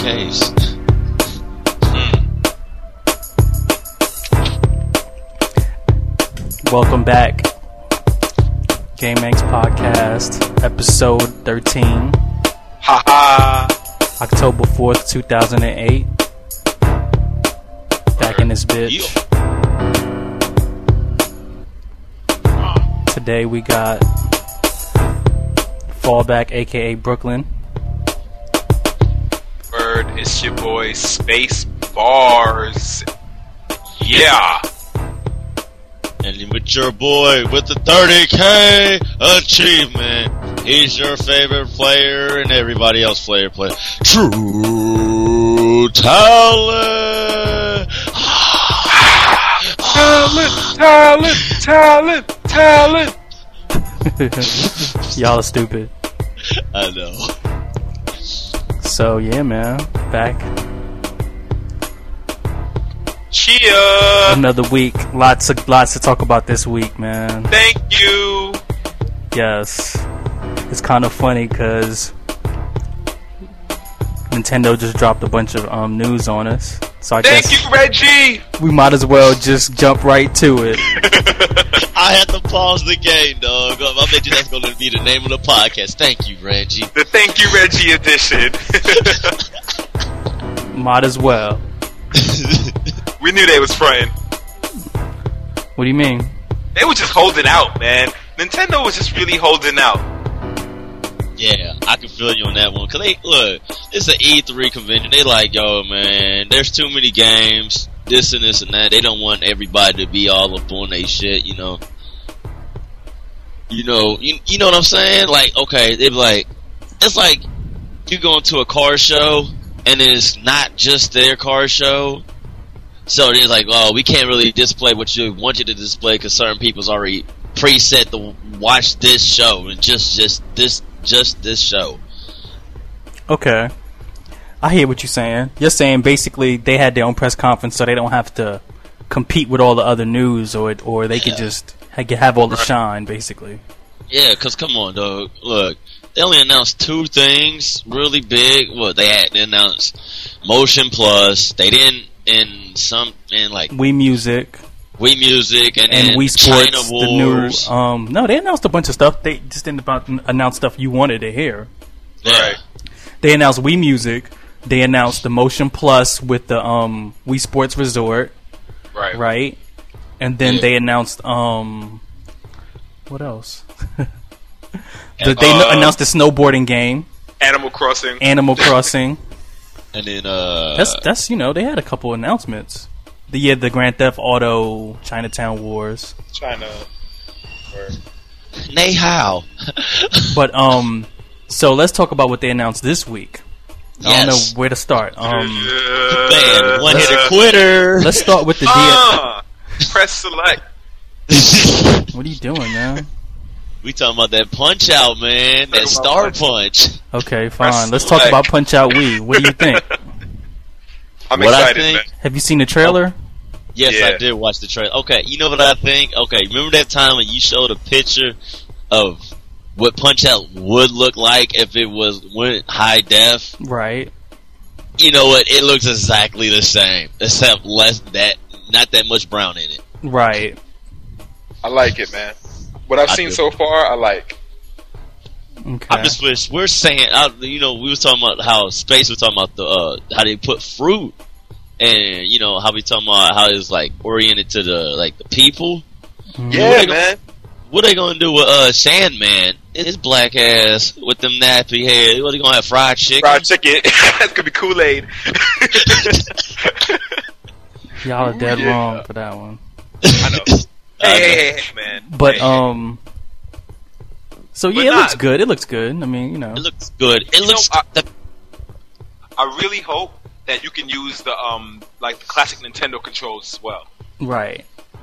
case. Welcome back. GameX Podcast, episode 13. Haha. October 4th, 2008. Back in this bitch. Today we got Fallback, aka Brooklyn. Word, it's your boy Space Bars. Yeah. And with your boy with the 30K achievement. He's your favorite player and everybody else player. True talent. Talent. Y'all are stupid. I know. So yeah, man, back Cheer. another week. Lots to talk about this week, man. Thank you. Yes, it's kind of funny because Nintendo just dropped a bunch of news on us. So I Thank guess you, Reggie. we might as well just jump right to it. I had to pause the game, dog. I bet you that's going to be the name of the podcast. Thank you, Reggie. The Thank You, Reggie edition. Might as well. We knew they was fronting. What do you mean? They were just holding out, man. Nintendo was just really holding out. Yeah, I can feel you on that one. Cause look, it's an E3 convention. They like, yo, man, there's too many games, this and this and that. They don't want everybody to be all up on their shit, you know. You know what I'm saying? Like, okay, they're like, it's like you going to a car show and it's not just their car show. So they're like, oh, we can't really display what you want you to display because certain people's already preset to watch this show and just this show. Okay, I hear what you're saying. You're saying basically they had their own press conference, so they don't have to compete with all the other news, or they could just have all the shine, basically. Yeah, because come on, dog. Look, they only announced two things really big. Well, they announced Motion Plus. They didn't, and like Wii Music, and Wii Sports. China Wars. The new, no, they announced a bunch of stuff. They just didn't announce stuff you wanted to hear. Yeah. Right. They announced Wii Music. They announced the Motion Plus with the Wii Sports Resort. Right. And then they announced what else? They announced the snowboarding game, Animal Crossing. And then That's they had a couple announcements. The Grand Theft Auto Chinatown Wars. China. Nei Hao. But so let's talk about what they announced this week. I don't know where to start. Man, one-hitter quitter. Let's start with the Press select. What are you doing, man? We talking about that Punch Out, man. That Star Punch. Okay, fine. Let's talk about Punch Out Wii. What do you think? I'm What I excited, think- man. Have you seen the trailer? Yes, Yeah. I did watch the trailer. Okay, you know what I think? Okay, remember that time when you showed a picture of what Punch Out would look like if it went high def? Right. You know what? It looks exactly the same, except not that much brown in it. Right. I like it, man. What I've seen so far, I like. Okay. I'm just wish we're saying, we were talking about how Space was talking about how they put fruit, and how we talking about how it's like oriented to the people. Yeah, man. What are they gonna do with Sandman? His black ass with them nappy hair. What are they gonna have? Fried chicken? Fried chicken. That's gonna be Kool-Aid. Y'all are dead wrong for that one. I know. Hey, man. But Hey. so But yeah, it not- looks good. It looks good. I mean, It looks good. It looks. I really hope that you can use the the classic Nintendo controls as well. right.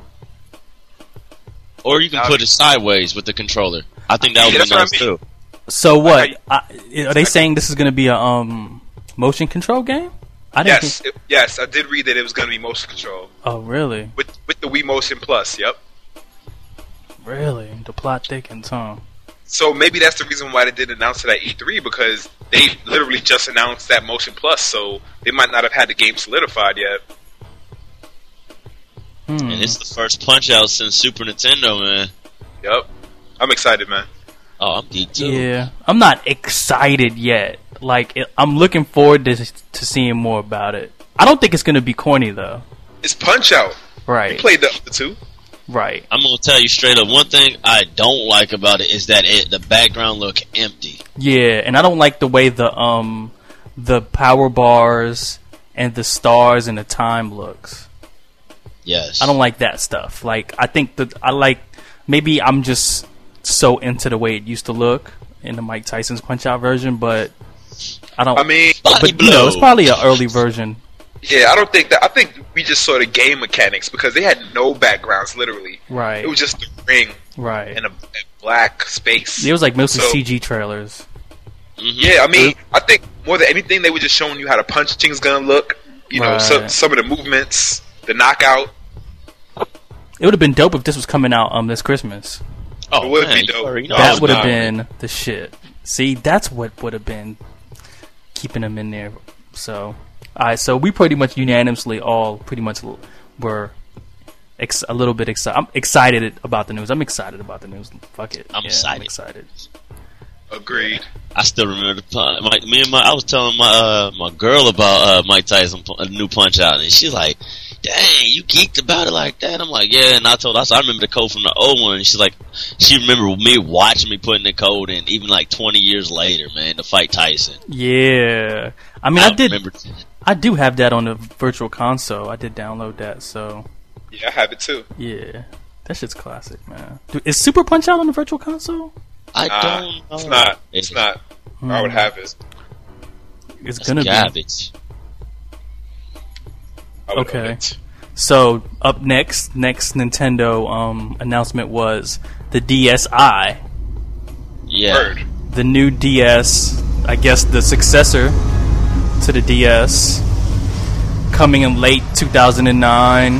Or you can put it sideways with the controller. I think that would be that's what nice I mean. too. So what? Are they saying this is going to be a motion control game? I didn't think. Yes, I did read that it was going to be motion control Oh, really? with the Wii Motion Plus. Yep. Really? The plot thickens, huh? So maybe that's the reason why they didn't announce it at E3, because they literally just announced that Motion Plus, so they might not have had the game solidified yet. And it's the first Punch-Out since Super Nintendo, man. Yep. I'm excited, man. Oh, I'm geeked too. Yeah, I'm not excited yet. Like, I'm looking forward to seeing more about it. I don't think it's going to be corny, though. It's Punch-Out. Right. You played the other two. Right. I'm going to tell you straight up, one thing I don't like about it is that the background look empty. Yeah, and I don't like the way the power bars and the stars and the time looks. Yes. I don't like that stuff. Like, I think maybe I'm just so into the way it used to look in the Mike Tyson's Punch-Out version, but I don't. I mean, but it's probably an early version. Yeah, I don't think that. I think we just saw the game mechanics because they had no backgrounds, literally. Right. It was just a ring. Right. And a black space. It was like mostly CG trailers. Mm-hmm. Yeah, I mean, I think more than anything, they were just showing you how the punching's gonna look. You know, some of the movements, the knockout. It would have been dope if this was coming out this Christmas. Oh, it would be dope. That would have been the shit. See, that's what would have been keeping them in there. So, so we pretty much unanimously all pretty much were a little bit excited. I'm excited about the news. I'm excited about the news. Fuck it. I'm excited. Agreed. I still remember I was telling my girl about Mike Tyson new Punch-Out, and she's like, "Dang, you geeked about it like that?" I'm like, "Yeah." And I told her, I remember the code from the old one. And she's like, she remembered me watching me putting the code in, even like 20 years later, man, to fight Tyson. Yeah, I mean, I do have that on the Virtual Console. I did download that, so yeah, I have it too. Yeah, that shit's classic, man. Dude, is Super Punch-Out on the Virtual Console? I don't know. It's not. It's not. I would have it. It's gonna garbage. Be. Okay. So up next Nintendo announcement was the DSi. Yeah. Word. The new DS, I guess the successor to the DS, coming in late 2009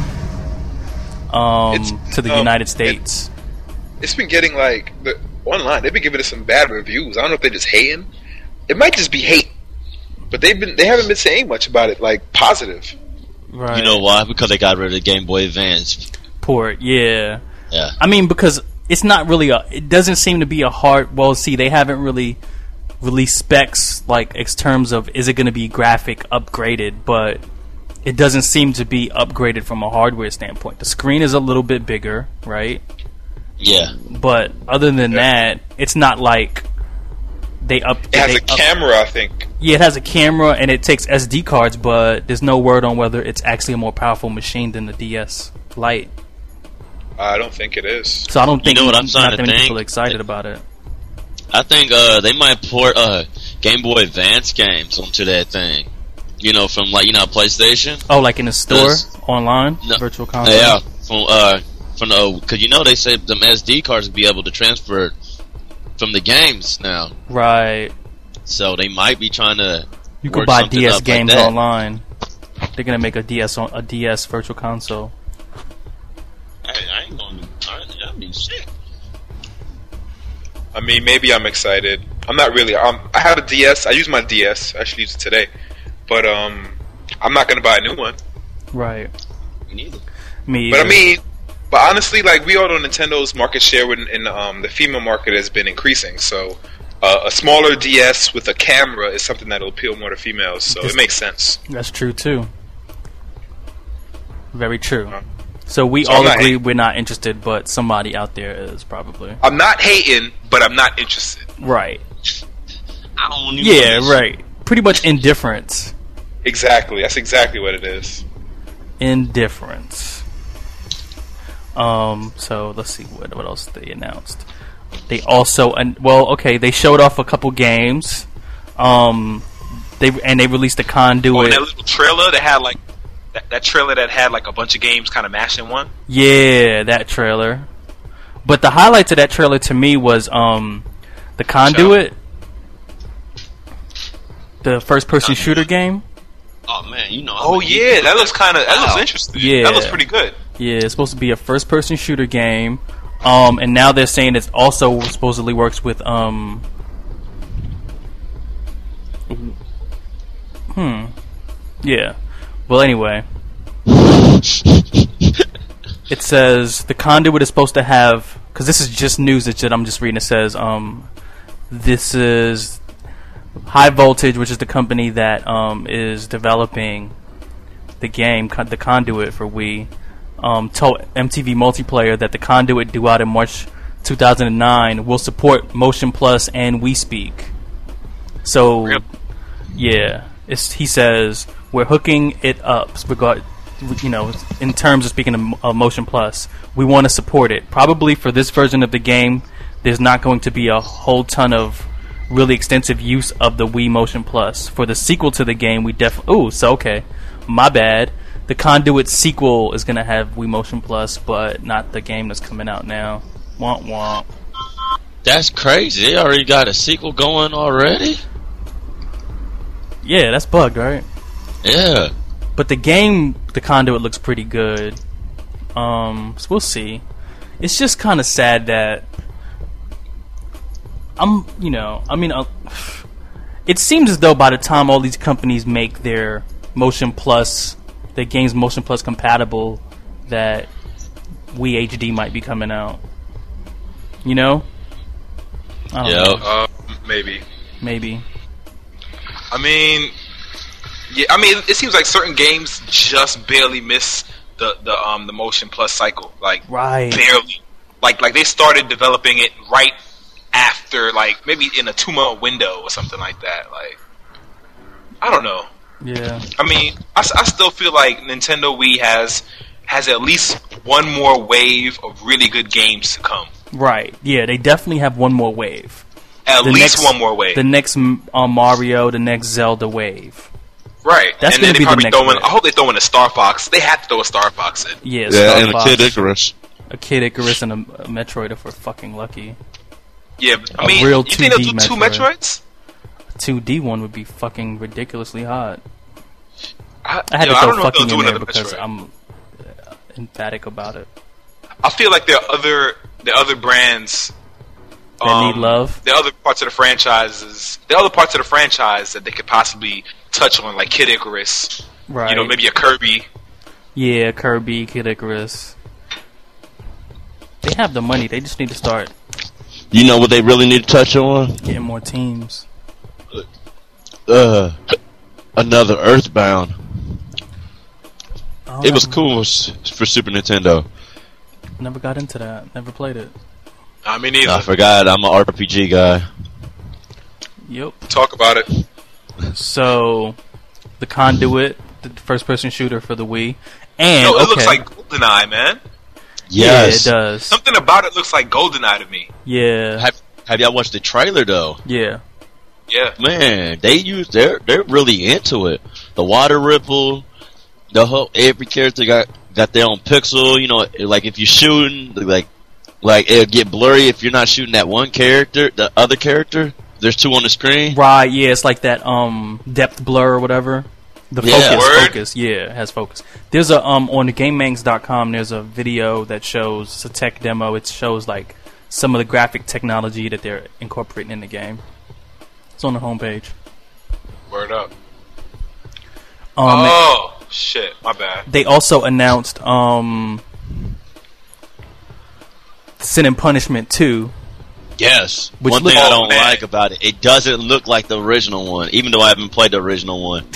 to the United States. It's been getting online. They've been giving it some bad reviews. I don't know if they're just hating. It might just be hate, but they haven't been saying much about it, like positive. Right. You know why? Because they got rid of the Game Boy Advance port. Yeah. Yeah. I mean, because it's not really it doesn't seem to be a hard. Well, see, they haven't really released specs like in terms of is it going to be graphic upgraded, but it doesn't seem to be upgraded from a hardware standpoint. The screen is a little bit bigger, right? Yeah. But other than that, it's not like it has a camera, I think. Yeah, it has a camera and it takes SD cards, but there's no word on whether it's actually a more powerful machine than the DS Lite. I don't think it is. So I don't think what I'm not that many people are excited about it. I think they might port Game Boy Advance games onto that thing. You know, from PlayStation. Oh, like in the store, online, Virtual Console. Yeah, from the because they say them SD cards will be able to transfer from the games now. Right. So they might be trying to. You could buy DS games online. They're gonna make a DS Virtual Console. I ain't gonna. I mean, shit. I mean, maybe I'm excited. I'm not really. I have a DS. I use my DS. I actually used it today, but I'm not gonna buy a new one. Right. Me neither. Me either. But but honestly, we all know Nintendo's market share in the female market has been increasing. So a smaller DS with a camera is something that'll appeal more to females. So it makes sense. That's true too. Very true. So we all agree we're not interested, but somebody out there is probably. I'm not hating, but I'm not interested. Right. I don't even. Yeah, right. Pretty much indifference. Exactly. That's exactly what it is. Indifference. So let's see what else they announced. They also they showed off a couple games. They released a Conduit. That little trailer that had that trailer that had a bunch of games kind of mashed in one. Yeah, that trailer. But the highlights of that trailer to me was the Conduit, the first-person shooter game. Oh man, Oh yeah, that looks looks interesting. Yeah, that looks pretty good. Yeah, it's supposed to be a first-person shooter game. And now they're saying it also supposedly works with yeah. Well, anyway, it says the conduit is supposed to have, because this is just news that I'm just reading. It says this is High Voltage, which is the company that is developing the game, the Conduit for Wii, told MTV Multiplayer that the Conduit, due out in March 2009, will support Motion Plus and Wii Speak. So, yeah, he says we're hooking it up. In terms of speaking of Motion Plus, we want to support it. Probably for this version of the game, there's not going to be a whole ton of really extensive use of the Wii Motion Plus. For the sequel to the game, we definitely... okay. My bad. The Conduit sequel is going to have Wii Motion Plus, but not the game that's coming out now. Womp womp. That's crazy. They already got a sequel going already? Yeah, that's bugged, right? Yeah. But the game, the Conduit, looks pretty good. So we'll see. It's just kind of sad that it seems as though by the time all these companies make their Motion Plus, their games Motion Plus compatible, that Wii HD might be coming out. You know? I don't know. Maybe. I mean, yeah. I mean, it seems like certain games just barely miss the Motion Plus cycle. Like, right. Barely. Like they started developing it right after, like, maybe in a 2-month window or something like that. Like, I don't know. Yeah. I mean, I still feel like Nintendo Wii has at least one more wave of really good games to come. Right. Yeah, they definitely have one more wave. At least one more wave. The next Mario, the next Zelda wave. Right. That's going to be the next wave. I hope they throw in a Star Fox. They have to throw a Star Fox in. Yeah, Star and Fox. a Kid Icarus. A Kid Icarus and a Metroid if we're fucking lucky. Yeah, I mean, you think they'll do two Metroids? A 2D one would be fucking ridiculously hot. I had to throw fucking in there Metroid because I'm emphatic about it. I feel like there are other brands that need love. There are other parts of the franchises. There are other parts of the franchise that they could possibly touch on, like Kid Icarus. Right. You know, maybe a Kirby. Yeah, Kirby, Kid Icarus. They have the money. They just need to start. You know what they really need to touch on? Getting more teams. Another Earthbound. It was cool for Super Nintendo. Never got into that. Never played it. Me neither. I forgot. I'm an RPG guy. Yep. Talk about it. So, the Conduit, the first-person shooter for the Wii, and it looks like GoldenEye, man. Yes. Yeah, it does. Something about it looks like GoldenEye to me. Yeah. Have y'all watched the trailer though? Yeah. Yeah. Man, they're really into it. The water ripple, every character got their own pixel. You know, like if you're shooting, like it'll get blurry if you're not shooting that one character, the other character. There's two on the screen. Right. Yeah, it's like that depth blur or whatever. The focus. Yeah, it has focus. There's a on the GameMangs.com. There's a video that shows, it's a tech demo. It shows like some of the graphic technology that they're incorporating in the game. It's on the homepage. Word up. Shit, my bad. They also announced Sin and Punishment 2. Yes. One thing I don't like about it doesn't look like the original one, even though I haven't played the original one.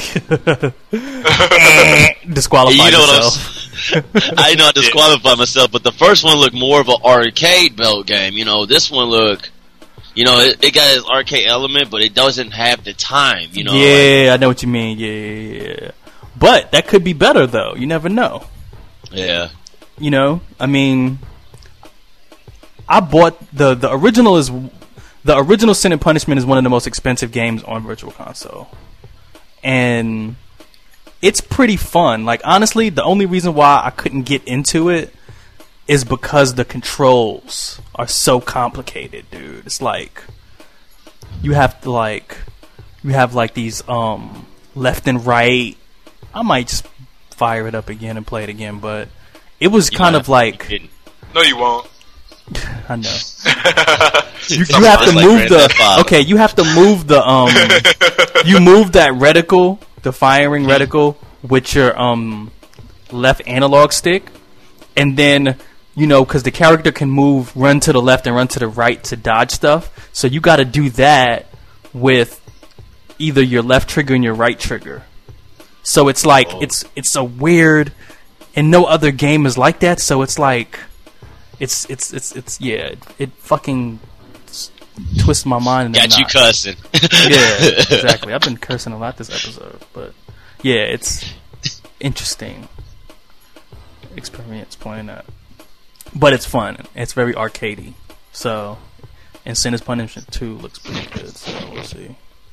Disqualified yourself. I know I disqualified myself, but the first one looked more of an arcade belt game. You know, this one look, you know, it got its arcade element, but it doesn't have the time. You know. Yeah, I know what you mean. Yeah. But that could be better, though. You never know. Yeah. You know, I mean, I bought the original Sin and Punishment is one of the most expensive games on Virtual Console, and it's pretty fun. Like, honestly, the only reason why I couldn't get into it is because the controls are so complicated, dude. It's like you have these left and right. I might just fire it up again and play it again, but it was kind of like... No, you won't. I know. You have to move you have to move you move that reticle, the firing reticle, with your left analog stick, and then because the character can run to the left and run to the right to dodge stuff. So you got to do that with either your left trigger and your right trigger. So it's like it's a weird, and no other game is like that. So it's like it's it fucking twists my mind. Got you cussing. Yeah, exactly. I've been cursing a lot this episode, but yeah, it's interesting experience playing that. But it's fun. It's very arcadey. So, and Sinner's Punishment 2 looks pretty good. So we'll see.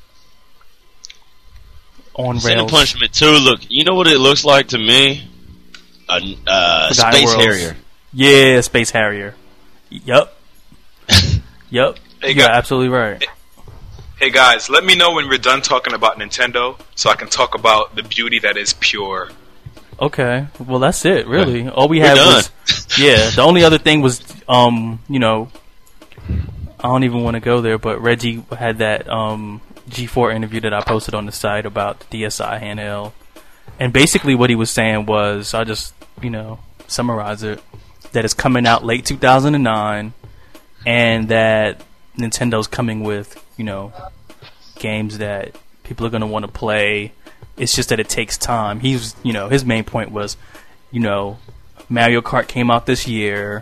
On rails. Sinner's Punishment 2 look. You know what it looks like to me? A Space Harrier. Yeah, Space Harrier. Yup. Yup. Hey, you're absolutely right. Hey guys, let me know when we're done talking about Nintendo, so I can talk about the beauty that is Pure. Okay, well that's it, really. All we had was, the only other thing was, I don't even want to go there, but Reggie had that G4 interview that I posted on the site about the DSi handheld, and basically what he was saying was, I'll just, summarize it, that it's coming out late 2009, and that Nintendo's coming with, games that people are going to want to play. It's just that it takes time. His main point was, Mario Kart came out this year.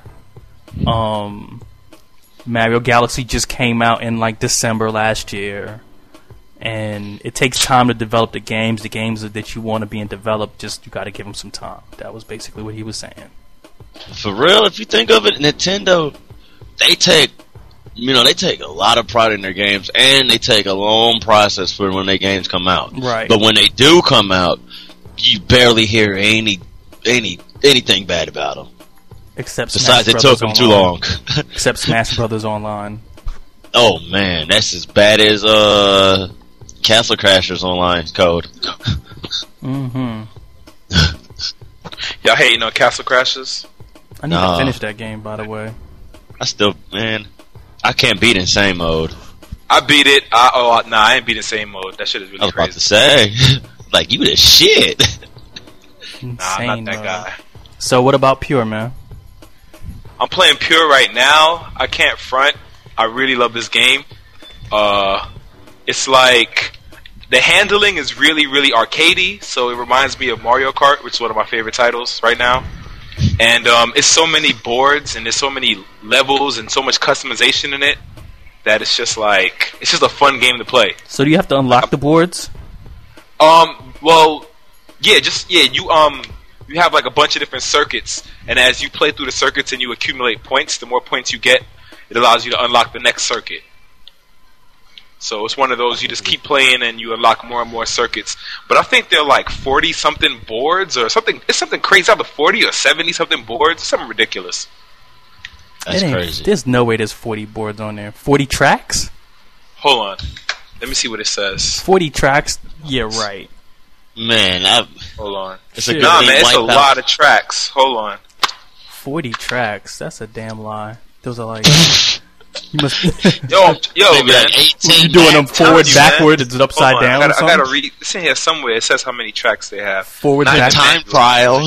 Mario Galaxy just came out in like December last year. And it takes time to develop the games. The games that you want to be in developed, you got to give them some time. That was basically what he was saying. For real, if you think of it, Nintendo, they take a lot of pride in their games, and they take a long process for when their games come out. Right. But when they do come out, you barely hear anything bad about them. Besides, it took them too long. Except Smash Brothers Online. Oh man, that's as bad as Castle Crashers Online code. Mm-hmm. Y'all hating on Castle Crashers? I need to finish that game, by the way. I can't beat Insane Mode. I beat it. I ain't beat Insane Mode. That shit is really crazy. I was about to say, like, you the shit. Insane, I'm not that guy. So what about Pure, man? I'm playing Pure right now. I can't front. I really love this game. It's like the handling is really, really arcadey, so it reminds me of Mario Kart, which is one of my favorite titles right now. And it's so many boards, and there's so many levels, and so much customization in it that it's just a fun game to play. So do you have to unlock the boards? Well, yeah, you have like a bunch of different circuits, and as you play through the circuits and you accumulate points, the more points you get, it allows you to unlock the next circuit. So it's one of those, you just keep playing and you unlock more and more circuits. But I think they're like 40-something boards or something. It's something crazy. Either 40 or 70-something boards. Something ridiculous. That's crazy. There's no way there's 40 boards on there. 40 tracks? Hold on. Let me see what it says. 40 tracks? Yeah, right. Man, hold on. It's a lot of tracks. Hold on. 40 tracks? That's a damn lie. Those are like... You must yo, man. Like you're doing them forward, backward, is it upside down? I gotta read. It's in here somewhere. It says how many tracks they have. Forward, time trial.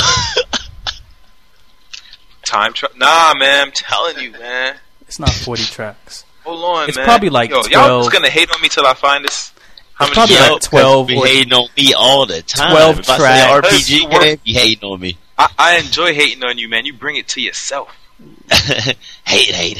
Time trial. Nah, man. I'm telling you, man. It's not 40 tracks. Hold on, it's man. It's probably like 12. Y'all just gonna hate on me till I find this. It's probably like 12. You hating on me all the time. 12 if tracks. I say RPG game, you hating on me. I enjoy hating on you, man. You bring it to yourself. hate.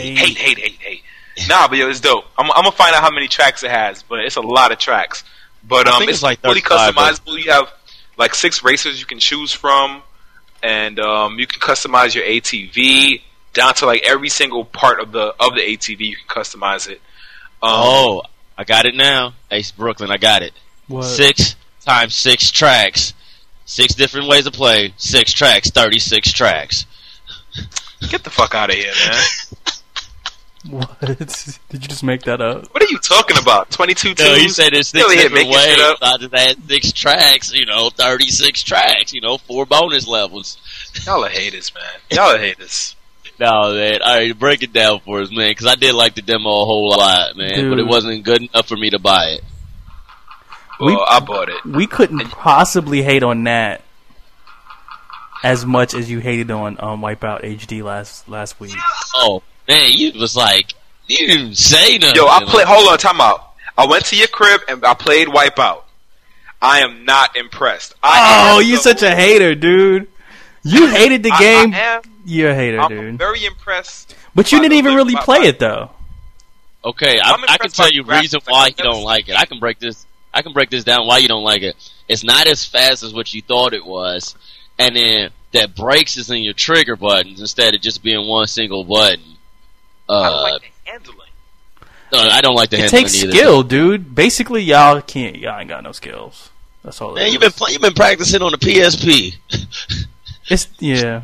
Nah, but yo, it's dope. I'm gonna find out how many tracks it has, but it's a lot of tracks. But it's like fully customizable. You have like 6 racers you can choose from, and you can customize your ATV down to like every single part of the ATV. You can customize it. I got it now. Ace Brooklyn, I got it. What? 6 times 6 tracks, 6 different ways to play. 6 tracks, 36 tracks. Get the fuck out of here, man. What? Did you just make that up? What are you talking about? 22 tunes? No, he said there's 6 different ways. I just had 6 tracks, 36 tracks, 4 bonus levels. Y'all are haters, man. Y'all are haters. No, man. All right, break it down for us, man, because I did like the demo a whole lot, man. Dude. But it wasn't good enough for me to buy it. Well, I bought it. We couldn't possibly hate on that as much as you hated on Wipeout HD last week. Oh, man, you was like, you didn't even say nothing. Yo, hold on, time out. I went to your crib and I played Wipeout. I am not impressed. You're such a hater, dude. You hated the game. You're a hater, dude. I'm very impressed. But you didn't even really play it, though. Okay, I can tell you reason why you don't like it. I can break this down why you don't like it. It's not as fast as what you thought it was, and then that brakes is in your trigger buttons instead of just being one single button. I don't like the handling. No, I don't like the handling either. It takes skill, dude. Basically, y'all ain't got no skills. That's all. Man, you've been practicing on the PSP. Yeah.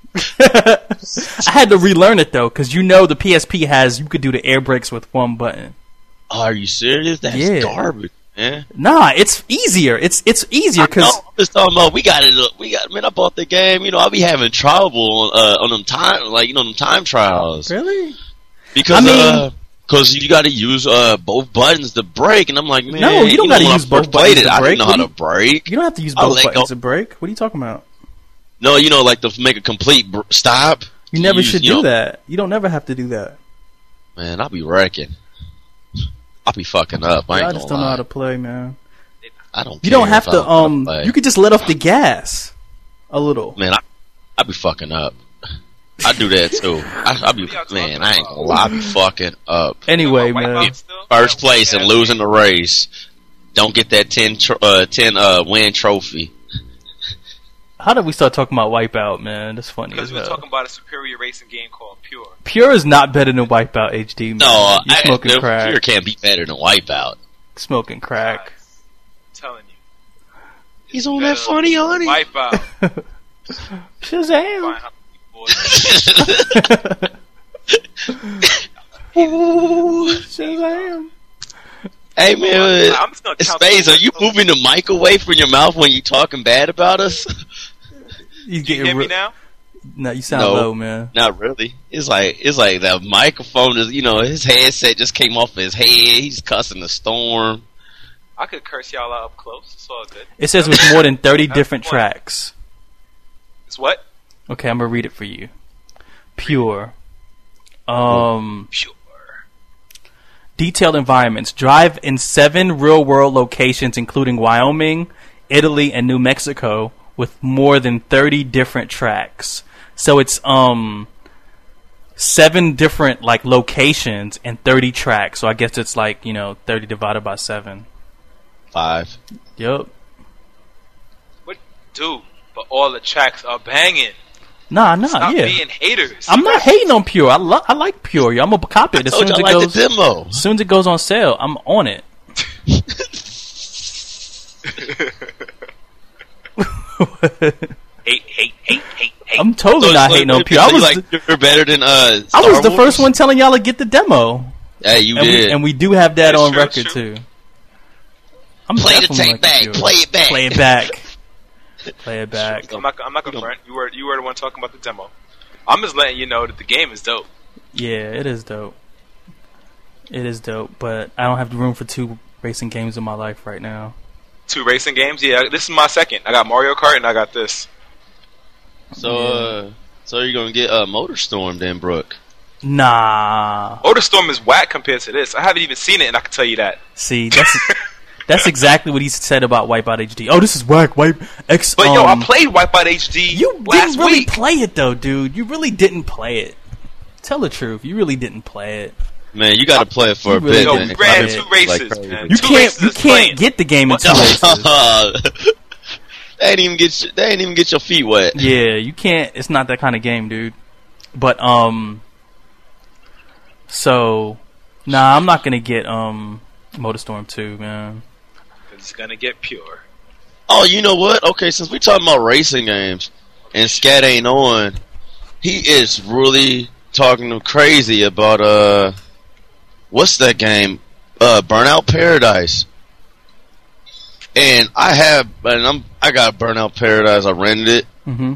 I had to relearn it though, because the PSP you could do the air brakes with one button. Oh, are you serious? That's garbage, man. Nah, it's easier. It's easier because I'm just talking about we got. Man, I bought the game. I'll be having trouble on them time trials. Really? Because because you got to use both buttons to brake, and I'm like, man, no, you don't got to use both buttons to brake. I didn't know how to brake. You don't have to use both buttons to brake. What are you talking about? No, like to make a complete stop. You never should do that. You don't never have to do that. Man, I'll be wrecking. I'll be fucking up. I just don't know how to play, man. I don't. You don't have to. You could just let off the gas a little. Man, I'll be fucking up. I do that too. I ain't gonna lie. I be fucking up. Anyway, man. First place and losing the race. Don't get that 10 win trophy. How did we start talking about Wipeout, man? That's funny. Because we were talking about a superior racing game called Pure. Pure is not better than Wipeout HD, man. No, you're smoking crack. Pure can't be better than Wipeout. Smoking crack. I'm telling you. He's on that funny honey. Wipeout. Shazam. Shazam. Hey man, Spades, are you moving the mic away from your mouth when you talking bad about us? You hear me now? No, you sound low, man. Not really. It's like the microphone is, his headset just came off his head. He's cussing the storm. I could curse y'all out up close. It's all good. It says with more than 30 different tracks. It's what? Okay, I'm gonna read it for you. Pure. Pure. Detailed environments. Drive in 7 real-world locations, including Wyoming, Italy, and New Mexico, with more than 30 different tracks. So it's 7 different locations and 30 tracks. So I guess it's 30 divided by 7. 5. Yep. What, dude? But all the tracks are banging. Nah, Stop yeah. being haters. I'm not hating on Pure. I like Pure. I'm gonna copy it as soon as it goes. The demo. As soon as it goes on sale, I'm on it. Hate. I'm totally not hating on Pure. You're better than I was the first one telling y'all to get the demo. Yeah, you did. And we do have that on record too. Play the tape back. Play it back. Play it back. Play it back. I'm not gonna front. You were the one talking about the demo. I'm just letting you know that the game is dope. Yeah, it is dope. It is dope, but I don't have the room for 2 racing games in my life right now. 2 racing games? Yeah, this is my second. I got Mario Kart and I got this. So you're gonna get MotorStorm then, Brooke? Nah. MotorStorm is whack compared to this. I haven't even seen it, and I can tell you that. See, that's exactly what he said about Wipeout HD. Oh, this is whack. But yo, I played Wipeout HD. You didn't really play it though, dude. You really didn't play it. Tell the truth. You really didn't play it. Man, you got to play it for a bit. Yo, we ran 2 races, man. You can't get the game in 2 races. They ain't even get your feet wet. Yeah, you can't. It's not that kind of game, dude. But so nah, I'm not gonna get MotorStorm 2, man. It's gonna get Pure. Oh, you know what? Okay, since we talking about racing games and Scat ain't on, he is really talking crazy about what's that game? Burnout Paradise. And I got Burnout Paradise. I rented it, and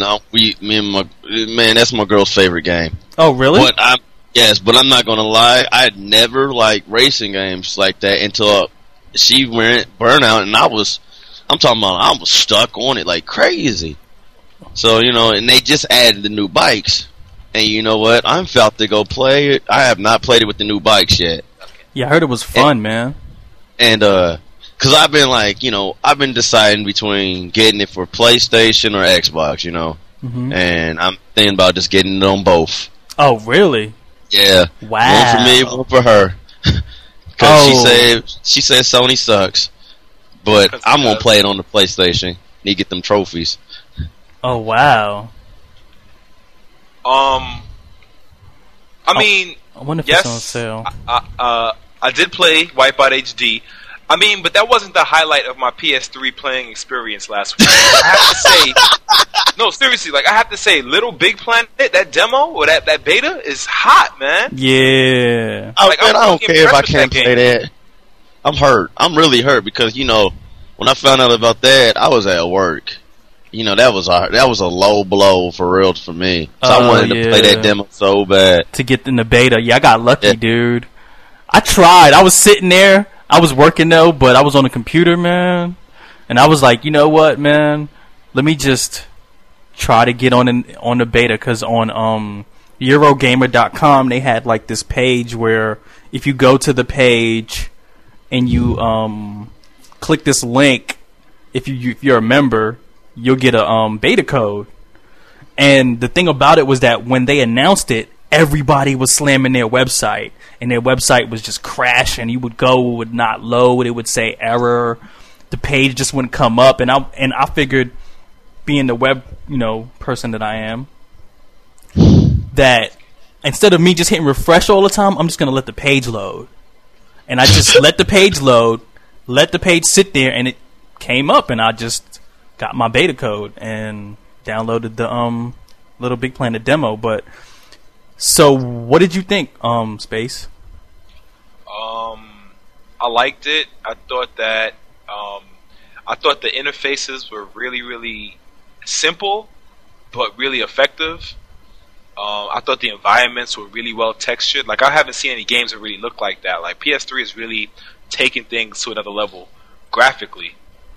that's my girl's favorite game. Oh, really? But I'm not gonna lie. I had never liked racing games like that until she went Burnout, and I was stuck on it like crazy. So and they just added the new bikes, and you know what? I'm about to go play it. I have not played it with the new bikes yet. Yeah, I heard it was fun, man. And because I've been deciding between getting it for PlayStation or Xbox, and I'm thinking about just getting it on both. Oh, really? Yeah. Wow. One for me, one for her. Because she said Sony sucks, but I'm gonna play it on the PlayStation. Need to get them trophies. Oh, wow. I mean, I wonder if yes, it's on sale. I did play Wipeout HD. I mean, but that wasn't the highlight of my PS3 playing experience last week. I have to say, no, seriously, I have to say, Little Big Planet, that demo or that beta is hot, man. Yeah. I don't care if I can't play that. I'm hurt. I'm really hurt because when I found out about that, I was at work. That was a low blow for real for me. So I wanted to play that demo so bad to get in the beta. Yeah, I got lucky, dude. I tried. I was sitting there. I was working though, but I was on the computer, man. And I was like, you know what, man? Let me just try to get on the beta, because on Eurogamer.com they had this page where if you go to the page and you click this link, if you're a member, you'll get a beta code. And the thing about it was that when they announced it, everybody was slamming their website, and their website was just crashing. You would go, it would not load, it would say error, the page just wouldn't come up. And I figured, being the web person that I am, that instead of me just hitting refresh all the time, I'm just gonna let the page load. And I just let the page load, let the page sit there, and it came up, and I just got my beta code and downloaded the Little Big Planet demo. But so what did you think, Space? I liked it. I thought that the interfaces were really, really simple but really effective. I thought the environments were really well textured. I haven't seen any games that really look like that. PS3 is really taking things to another level graphically.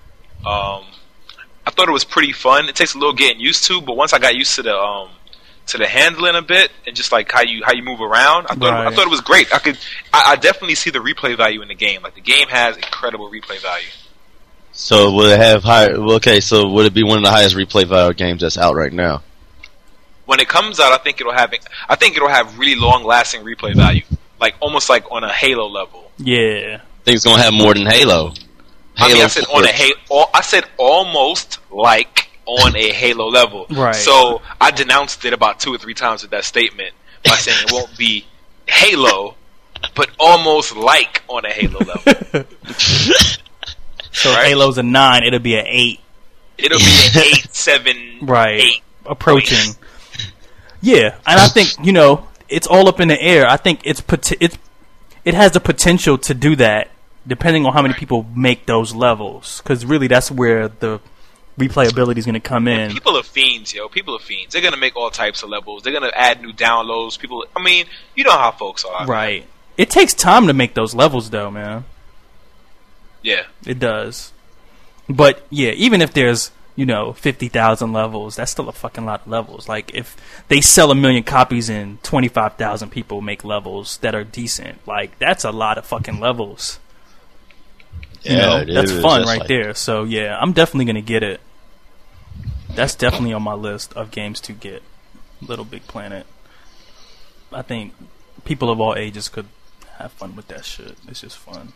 I thought it was pretty fun. It takes a little getting used to, but once I got used to the handling a bit and just how you move around, I thought it was great. I definitely see the replay value in the game. The game has incredible replay value. So would it have higher? Okay, so would it be one of the highest replay value games that's out right now? When it comes out, I think it'll have really long lasting replay value, almost on a Halo level. Yeah, I think it's gonna have more than Halo. I said I said almost on a Halo level. Right. So I denounced it about 2 or 3 times with that statement by saying it won't be Halo, but almost on a Halo level. So right? Halo's a 9, it'll be an 8. It'll be an 8, 7, right. 8. Approaching. Yeah, and I think, it's all up in the air. I think it has the potential to do that, depending on how many people make those levels. Because really, that's where the replayability is going to come in. People are fiends, yo. People are fiends. They're going to make all types of levels. They're going to add new downloads. You know how folks are. Right. Man. It takes time to make those levels, though, man. Yeah. It does. But, yeah, even if there's, 50,000 levels, that's still a fucking lot of levels. If they sell 1 million copies and 25,000 people make levels that are decent, that's a lot of fucking levels. Yeah, that's fun right there. So, yeah, I'm definitely going to get it. That's definitely on my list of games to get. Little Big Planet. I think people of all ages could have fun with that shit. It's just fun.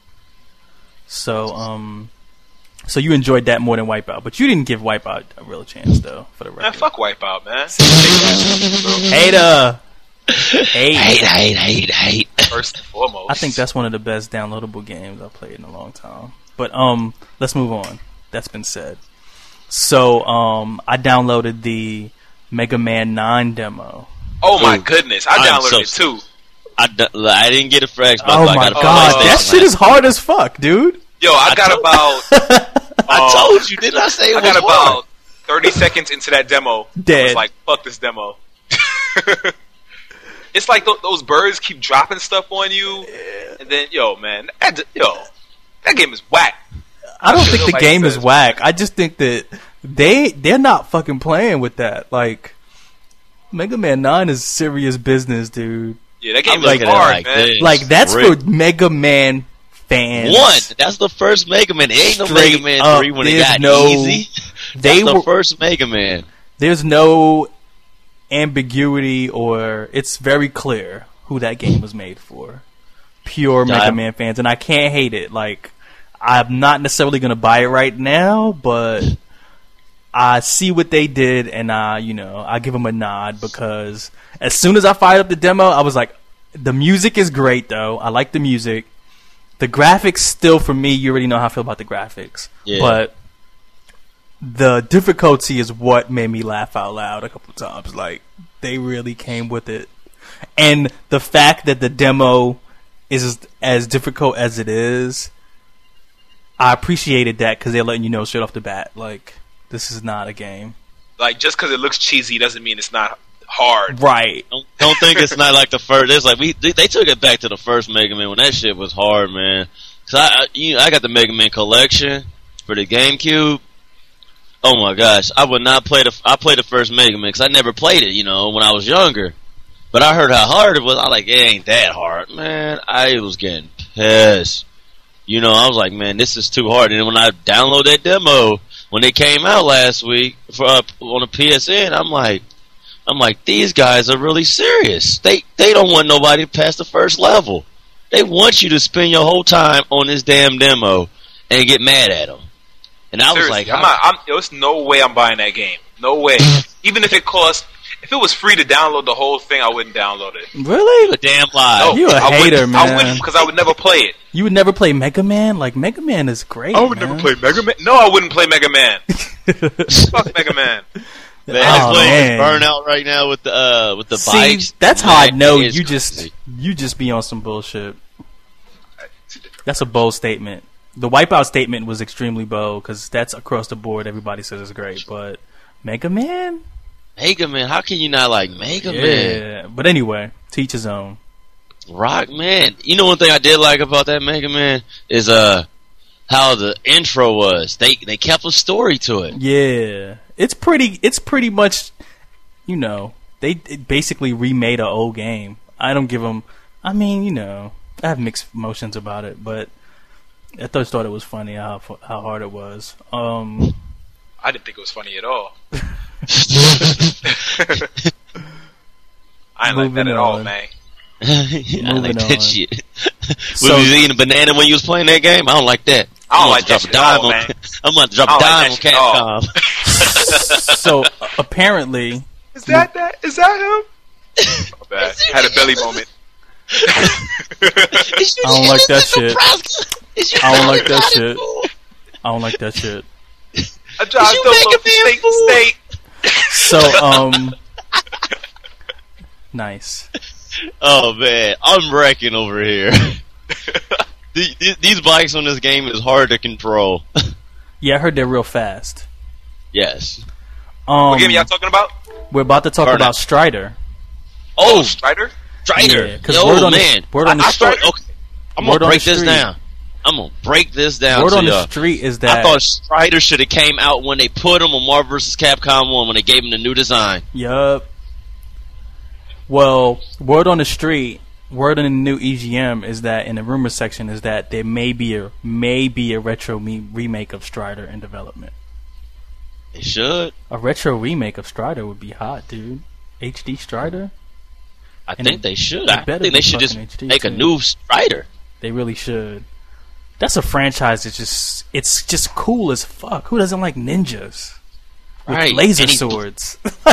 So, so you enjoyed that more than Wipeout, but you didn't give Wipeout a real chance, though, for the record. Man, fuck Wipeout, man. Hater! Hate. First and foremost. I think that's one of the best downloadable games I've played in a long time. But, let's move on. That's been said. So, I downloaded the Mega Man 9 demo. Oh my goodness, I downloaded it too. I didn't get it for Xbox. Oh my god, that shit is hard as fuck, dude. Yo, I got about. I told you, didn't I say it was I got hard? about 30 seconds into that demo. Dead. I was like, fuck this demo. It's like those birds keep dropping stuff on you, and then man, that game is whack. I don't think the game is whack. I just think that they're not fucking playing with that. Like, Mega Man 9 is serious business, dude. Yeah, that game is hard, man. Like, that's for Mega Man fans. That's the first Mega Man. It ain't no Mega Man 3 when it got easy. That's the first Mega Man. There's no ambiguity, or it's very clear who that game was made for. Pure Mega Man fans, and I can't hate it. Like, I'm not necessarily going to buy it right now, but I see what they did, and I give them a nod, because as soon as I fired up the demo, I was like, the music is great, though. I like the music. The graphics, still, for me, you already know how I feel about the graphics. Yeah. But the difficulty is what made me laugh out loud a couple times. Like, they really came with it. And the fact that the demo is as difficult as it is, I appreciated that, because they're letting you know straight off the bat, like, this is not a game. Like, just because it looks cheesy doesn't mean it's not hard. Right. Don't think it's not like the first. It's like they took it back to the first Mega Man when that shit was hard, man. Cause I got the Mega Man collection for the GameCube. Oh my gosh, I would not play I played the first Mega Man because I never played it, when I was younger. But I heard how hard it was. I was like, it ain't that hard, man. I was getting pissed. I was like, man, this is too hard. And then when I downloaded that demo when it came out last week on the PSN, I'm like, these guys are really serious. They don't want nobody to pass the first level. They want you to spend your whole time on this damn demo and get mad at them. And I was like, there's no way I'm buying that game. No way. Even if it was free to download the whole thing, I wouldn't download it. Really? A damn lie. No, you a hater, man. I wouldn't, because I would never play it. You would never play Mega Man? Like, Mega Man is great. I would never play Mega Man. No, I wouldn't play Mega Man. Fuck Mega Man. Man, it's playing Burnout right now with the bikes. That's how I know you just be on some bullshit. That's a bold statement. The Wipeout statement was extremely bold, because that's across the board. Everybody says it's great, but Mega Man? Mega Man, how can you not like Mega Man? Yeah, but anyway, to each his own. Rock Man. One thing I did like about that Mega Man is how the intro was. They kept a story to it. Yeah, it's pretty much, they basically remade an old game. I don't give them. I mean, I have mixed emotions about it, but I thought it was funny how hard it was. I didn't think it was funny at all. I ain't like that at all, man. I like that shit. Was you eating a banana when you was playing that game? I don't like that. I don't like that shit at all, man. I'm about to drop a dime on Capcom. So apparently, is that him? Oh, bad. Had a belly moment. I don't like that shit. I don't like that shit. I don't like that shit. I drive from state to state. So, nice. Oh man, I'm wrecking over here. These bikes on this game is hard to control. Yeah, I heard they're real fast. Yes. What game y'all talking about? We're about to talk about Strider. Oh, Strider? Strider. Yeah, word on the street. Okay, I'm gonna break this down. I'm gonna break this down. Word on the street is that I thought Strider should have came out when they put him on Marvel vs. Capcom 1 when they gave him the new design. Yup. Well, word on the street, word on the new EGM is that in the rumor section is that there may be a retro remake of Strider in development. They should. A retro remake of Strider would be hot, dude. HD Strider. I think they should. I think they should just make a new Strider. They really should. That's a franchise that's it's just cool as fuck. Who doesn't like ninjas with laser swords?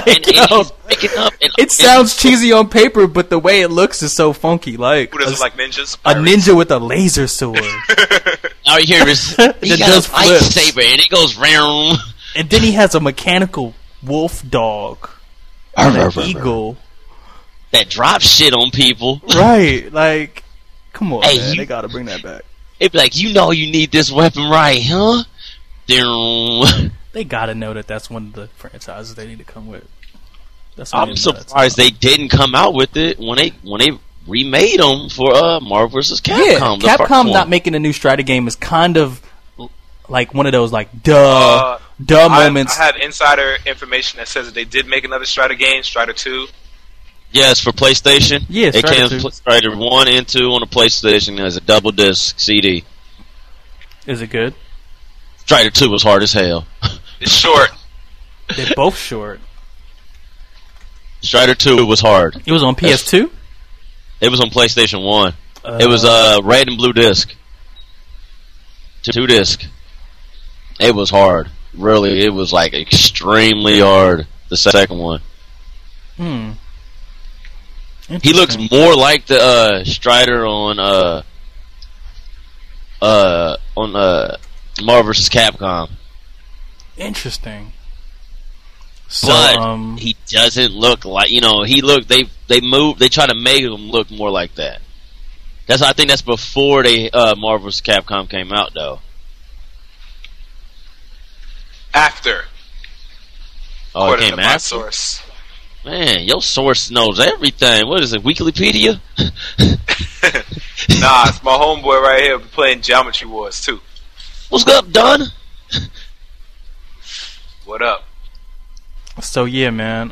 It sounds cheesy on paper, but the way it looks is so funky. Like, who doesn't like ninjas? A ninja with a laser sword. All you hear is he got a lightsaber and it goes round. And then he has a mechanical wolf dog and an eagle that drops shit on people. Right, like, come on, man. They gotta bring that back. It'd be like, you know, you need this weapon, right? Huh? They gotta know that that's one of the franchises they need to come with. I'm surprised they didn't come out with it when they remade them for Marvel vs. Capcom. Yeah, Capcom not making a new Strider game is kind of like one of those like duh moments. I have insider information that says that they did make another Strider game, Strider 2. Yes, for PlayStation. Yeah, it came Strider 1 and 2 on the PlayStation as a double disc CD. Is it good? Strider 2 was hard as hell. It's short. They're both short. Strider 2 was hard. It was on PS2? It was on PlayStation 1. It was red and blue disc. 2 disc. It was hard. Really, it was like extremely hard. The second one. He looks more like the Strider on Marvel vs. Capcom. Interesting. So, but he doesn't look like, you know, they try to make him look more like that. I think that's before Marvel vs. Capcom came out though. After. Oh, it came after? Source. Man, your source knows everything. What is it, Wikipedia? Nah, it's my homeboy right here playing Geometry Wars too. What's up, Don? What up? So yeah, man.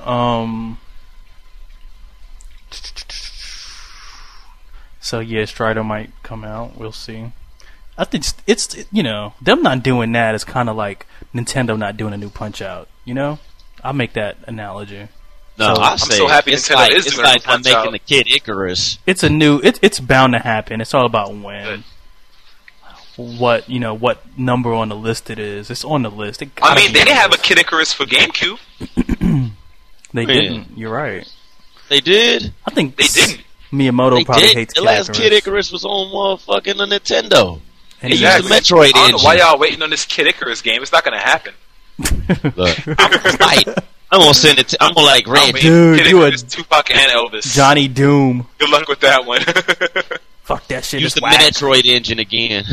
So yeah, Strider might come out. We'll see. I think it's you know, them not doing that is kind of like Nintendo not doing a new Punch Out. You know, I'll make that analogy. No, so, I'm so happy Nintendo is doing like I'm making the Kid Icarus. It's a new. It's bound to happen. It's all about when. What number on the list it is. It's on the list. They didn't have a Kid Icarus for GameCube. They didn't. You're right. They did. I think they didn't. Miyamoto probably hates the last Kid Icarus was on motherfucking the Nintendo. And he used the Metroid engine. I don't know why y'all waiting on this Kid Icarus game. It's not going to happen. Look, I'm gonna send it. I'm gonna like Red. Dude, you a Tupac and Elvis. Johnny Doom. Good luck with that one. Fuck that shit. Use the Metroid engine again.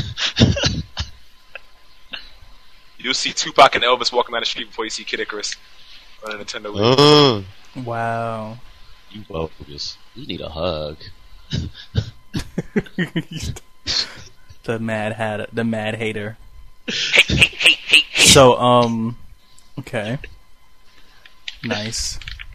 You'll see Tupac and Elvis walking down the street before you see Kid Icarus on a Nintendo Wii. Wow. You bogus. You need a hug. The mad hater. Hey. So, okay. Nice.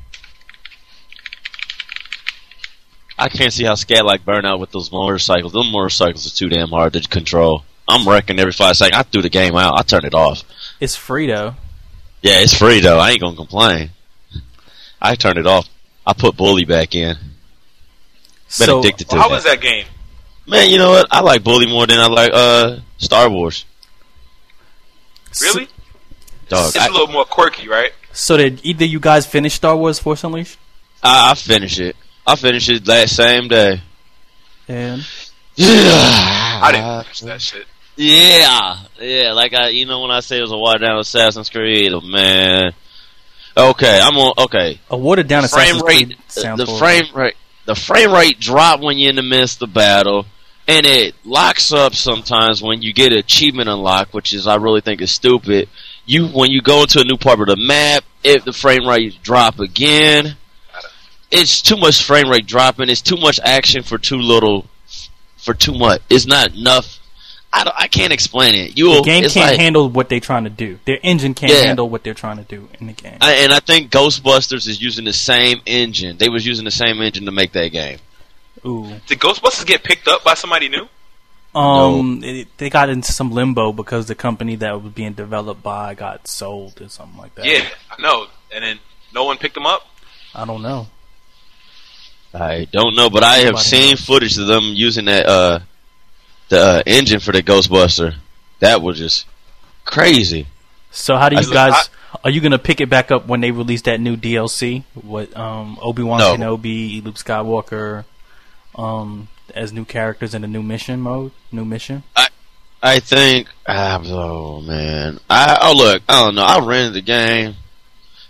I can't see how Scat like Burnout with those motorcycles. Those motorcycles are too damn hard to control. I'm wrecking every 5 seconds. I threw the game out. I turned it off. It's free though. Yeah, it's free though. I ain't gonna complain. I turned it off. I put Bully back in. Been addicted to it. How was that game? Man, you know what? I like Bully more than I like Star Wars. Really? Dog, it's a little more quirky, right? So did either you guys finish Star Wars Force Unleashed? I finished it. I finished it that same day. And I didn't finish that shit. Yeah. Like when I say it was a watered down Assassin's Creed, man. Okay, I'm on. Okay, a watered down Assassin's Creed. The frame rate drop when you're in the midst of battle, and it locks up sometimes when you get an achievement unlock, which is I really think is stupid. When you go into a new part of the map, if the frame rate drop again, it's too much frame rate dropping. It's too much action for too little, for too much. It's not enough. I can't explain it. The game can't handle what they're trying to do. Their engine can't handle what they're trying to do in the game. And I think Ghostbusters is using the same engine. They was using the same engine to make that game. Ooh. Did Ghostbusters get picked up by somebody new? No. They got into some limbo because the company that was being developed by got sold or something like that. Yeah, I know. And then no one picked them up? I don't know. I don't know, but I have seen footage of them using that the engine for the Ghostbuster. That was just crazy. So how do you guys... Are you going to pick it back up when they release that new DLC? What Obi-Wan Kenobi, Luke Skywalker... as new characters in the new mission mode? New mission? I think... oh, man. Look, I don't know. I rented the game.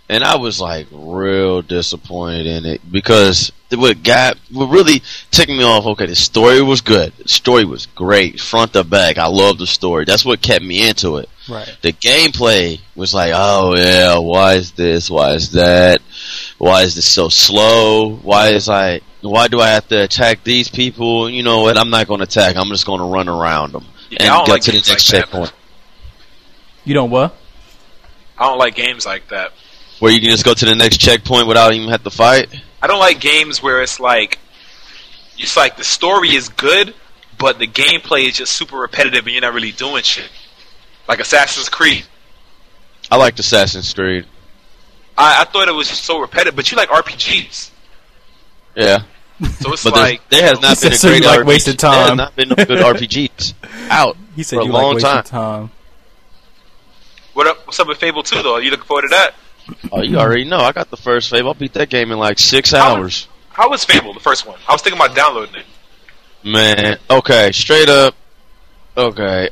and I was like real disappointed in it because what really ticked me off. Okay, the story was good. The story was great, front to back. I loved the story. That's what kept me into it. Right. The gameplay was like, oh yeah, why is this? Why is that? Why is this so slow? Why do I have to attack these people? You know what? I'm not going to attack. I'm just going to run around them and get to the next checkpoint. You don't what? I don't like games like that. Where you can just go to the next checkpoint without even have to fight? I don't like games where it's like the story is good, but the gameplay is just super repetitive and you're not really doing shit. Like Assassin's Creed. I liked Assassin's Creed. I thought it was just so repetitive, but you like RPGs. Yeah. So it's but like there has not been a great like RPG. Wasted time. There has not been no good RPGs out he said for you a long like wasted time. What's up with Fable 2 though? Are you looking forward to that? Oh, you already know. I got the first Fable. I beat that game in like 6 hours. How was Fable, the first one? I was thinking about downloading it. Man, okay, straight up. Okay,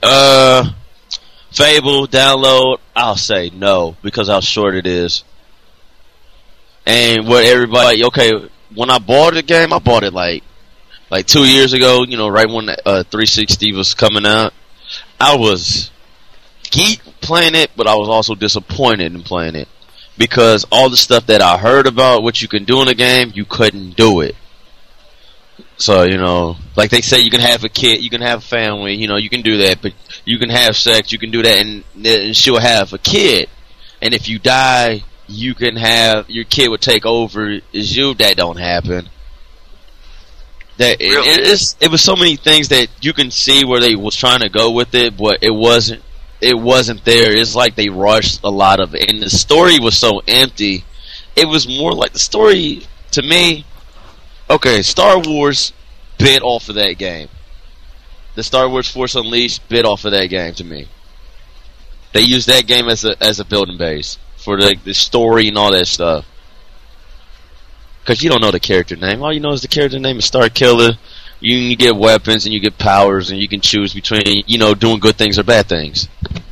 Fable download. I'll say no because how short it is. And what everybody, okay, when I bought the game, I bought it like 2 years ago. You know, right when 360 was coming out. I was geek playing it, but I was also disappointed in playing it. Because all the stuff that I heard about what you can do in the game, you couldn't do it. So, you know, like they say you can have a kid, you can have a family, you know, you can do that, but you can have sex, you can do that, and she'll have a kid. And if you die, you can have, your kid would take over as you. That don't happen. That really? It was so many things that you can see where they was trying to go with it, but it wasn't there. It's like they rushed a lot of it. And the story was so empty. It was more like the story, to me, okay, Star Wars bit off of that game. The Star Wars Force Unleashed bit off of that game to me. They used that game as a building base for the story and all that stuff. Because you don't know the character name. All you know is the character name is Star Killer. You get weapons and you get powers and you can choose between, you know, doing good things or bad things.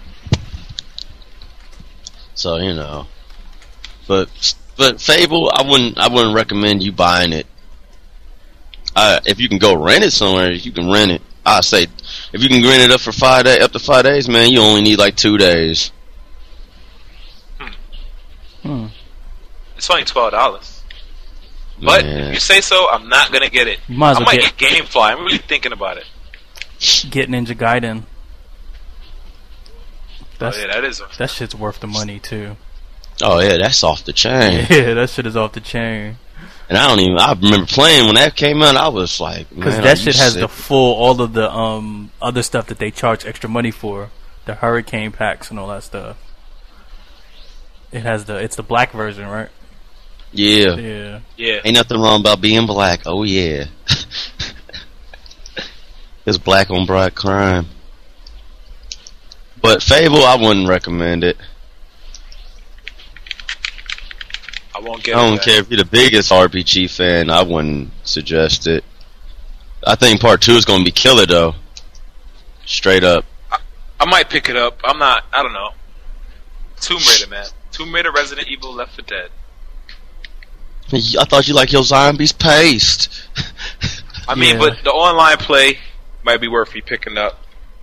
So, you know. But Fable, I wouldn't recommend you buying it. If you can go rent it somewhere, you can rent it. I say if you can rent it up for 5 days, up to 5 days, man, you only need like 2 days. It's only $12. But if you say so, I'm not gonna get it. I might get GameFly. I'm really thinking about it. Get Ninja Gaiden. That shit's worth the money too. Oh yeah, that's off the chain. Yeah, that shit is off the chain. And I remember playing when that came out. I was like, man, because that shit has all of the other stuff that they charge extra money for, the Hurricane packs and all that stuff. It's the black version, right? Yeah. Ain't nothing wrong about being black. Oh yeah. It's black on black crime. But Fable, I wouldn't recommend it. I won't get I don't care if you're the biggest RPG fan, I wouldn't suggest it. I think part 2 is gonna be killer though. Straight up. I might pick it up. I don't know. Tomb Raider, man. Tomb Raider, Resident Evil, Left 4 Dead. I thought you like your zombies paced. I mean, but the online play might be worth you picking up.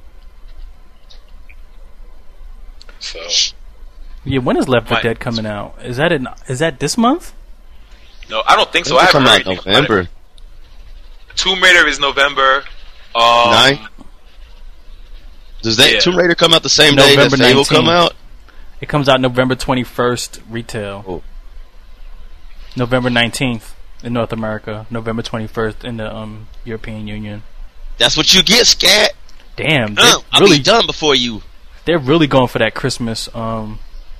So. Yeah, when is Left 4 Dead coming out? Is that this month? No, I don't think so. I haven't heard anything November. Tomb Raider is November 9th. Does that Tomb Raider come out the same day that Fable come out? It comes out November 21st retail. Oh. November 19th in North America. November 21st in the European Union. That's what you get, scat. Damn, I'll be done before you. They're really going for that Christmas. Yeah.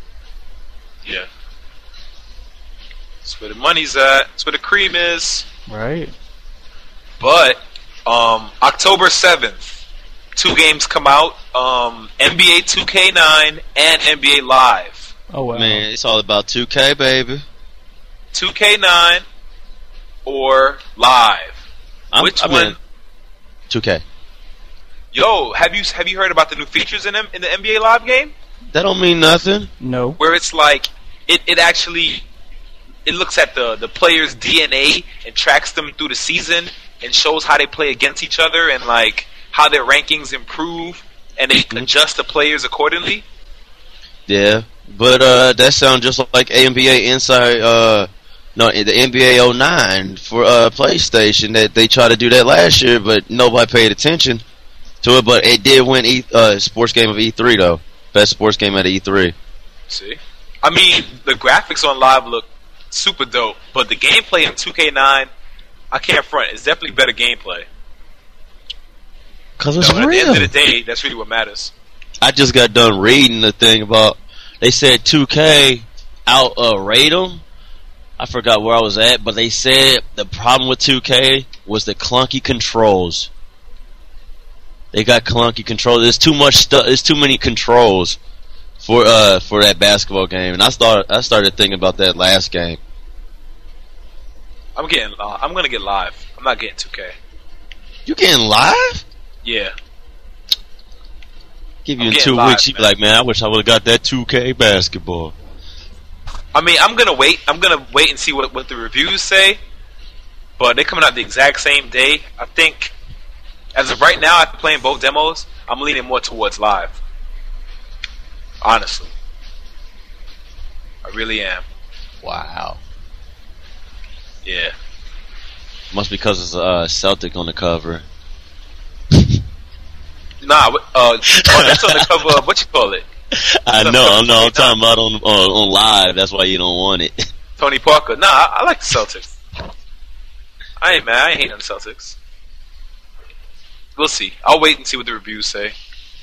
That's where the money's at. That's where the cream is. Right. But October 7th, 2 games come out. NBA 2K9 and NBA Live. Oh wow. Man, it's all about 2K, baby. 2K9 or Live. Which one? 2K. Yo, have you heard about the new features in the NBA Live game? That don't mean nothing. No. Where it's like it actually it looks at the player's DNA and tracks them through the season and shows how they play against each other and like how their rankings improve and they adjust the players accordingly. Yeah, but that sounds just like NBA Inside. No, the NBA 09 for PlayStation. That they tried to do that last year, but nobody paid attention to it. But it did win sports game of E3 though, best sports game at E3. See, I mean the graphics on Live look super dope, but the gameplay in 2K9, I can't front. It's definitely better gameplay. Cause it's real. At the end of the day, that's really what matters. I just got done reading the thing about. They said 2K out-rate them. I forgot where I was at, but they said the problem with 2K was the clunky controls. They got clunky controls. There's too much stuff. There's too many controls for that basketball game, and I started thinking about that last game. I'm gonna get Live. I'm not getting 2K. You getting Live? Yeah. Give you in 2 weeks, you'd be like, man, I wish I would have got that 2K basketball. I mean, I'm gonna wait. I'm gonna wait and see what the reviews say. But they're coming out the exact same day. I think, as of right now, after playing both demos, I'm leaning more towards Live. Honestly, I really am. Wow. Yeah. Must be because it's Celtic on the cover. Nah, that's on the cover of what you call it. I know. I'm talking about on Live. That's why you don't want it. Tony Parker. Nah, I like the Celtics. I ain't hating on the Celtics. We'll see. I'll wait and see what the reviews say.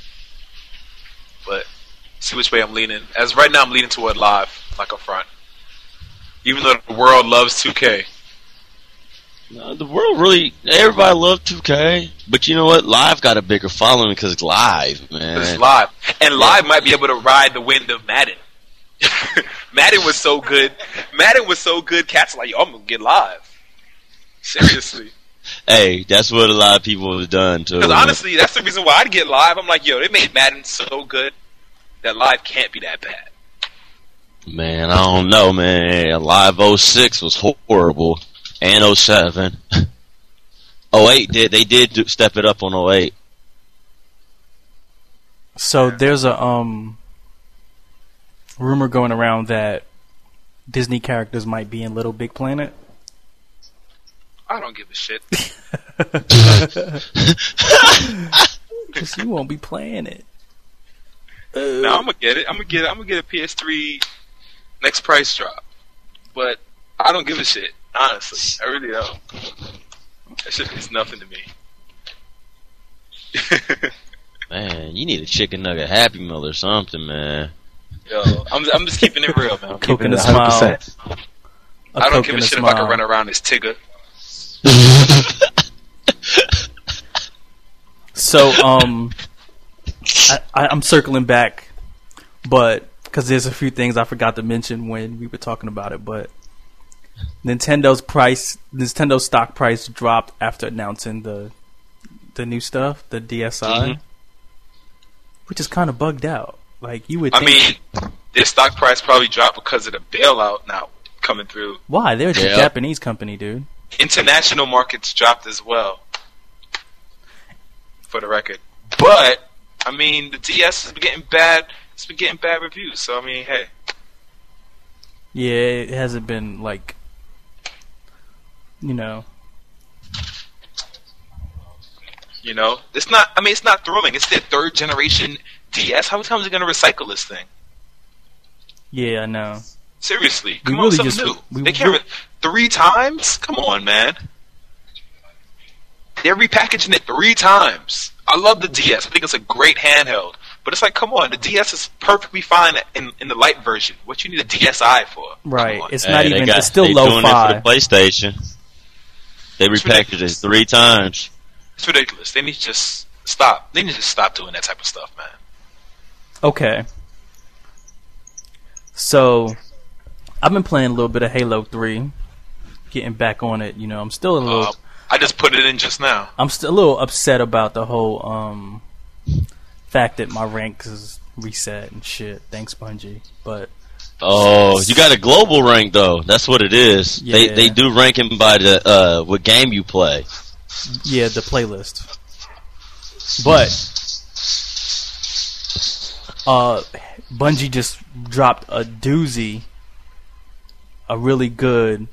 But see which way I'm leaning. As right now, I'm leaning toward Live, like up front. Even though the world loves 2K. No, the world really, everybody loves 2K, but you know what? Live got a bigger following because it's Live, man. It's Live, and Live might be able to ride the wind of Madden. Madden was so good. Cats are like, yo, I'm gonna get Live. Seriously. Hey, that's what a lot of people have done too. Because honestly, that's the reason why I'd get Live. I'm like, yo, they made Madden so good that Live can't be that bad. Man, I don't know, man. Live 06 was horrible. And 07. 08 they did step it up on 08. So there's a rumor going around that Disney characters might be in Little Big Planet. I don't give a shit. Because you won't be playing it. No, I'm gonna get it. I'm gonna get a PS3 next price drop. But I don't give a shit. Honestly, I really don't. That shit means nothing to me. Man, you need a chicken nugget Happy Meal or something, man. Yo, I'm just keeping it real, man. I'm keeping it 100%. I don't give a shit if I can run around as Tigger. So, I'm circling back, but because there's a few things I forgot to mention when we were talking about it, but Nintendo's stock price dropped after announcing the new stuff, the DSi, which is kind of bugged out. Like you would. I mean, their stock price probably dropped because of the bailout now coming through. Why? They're a Japanese company, dude. International markets dropped as well, for the record. But I mean, the DS has been getting bad. It's been getting bad reviews. So I mean, hey. Yeah, it hasn't been like. You know, it's not. I mean, it's not thrilling. It's their 3rd generation DS. How many times are they gonna recycle this thing? Yeah, I know. Seriously, come on, something new. They can't 3 times. Come on, man. They're repackaging it 3 times. I love the DS. I think it's a great handheld. But it's like, come on, the DS is perfectly fine in the light version. What you need a DSi for? Right. It's not even. It's still low-fi. Doing it for the PlayStation. They repackaged it 3 times. It's ridiculous. They need to just stop. They need to just stop doing that type of stuff, man. Okay. So, I've been playing a little bit of Halo 3. Getting back on it. I'm still a little... I just put it in just now. I'm still a little upset about the whole fact that my rank is reset and shit. Thanks, Bungie. But Oh, you got a global rank though. That's what it is. Yeah. They do rank him by the what game you play. Yeah, the playlist. But Bungie just dropped a doozy, a really good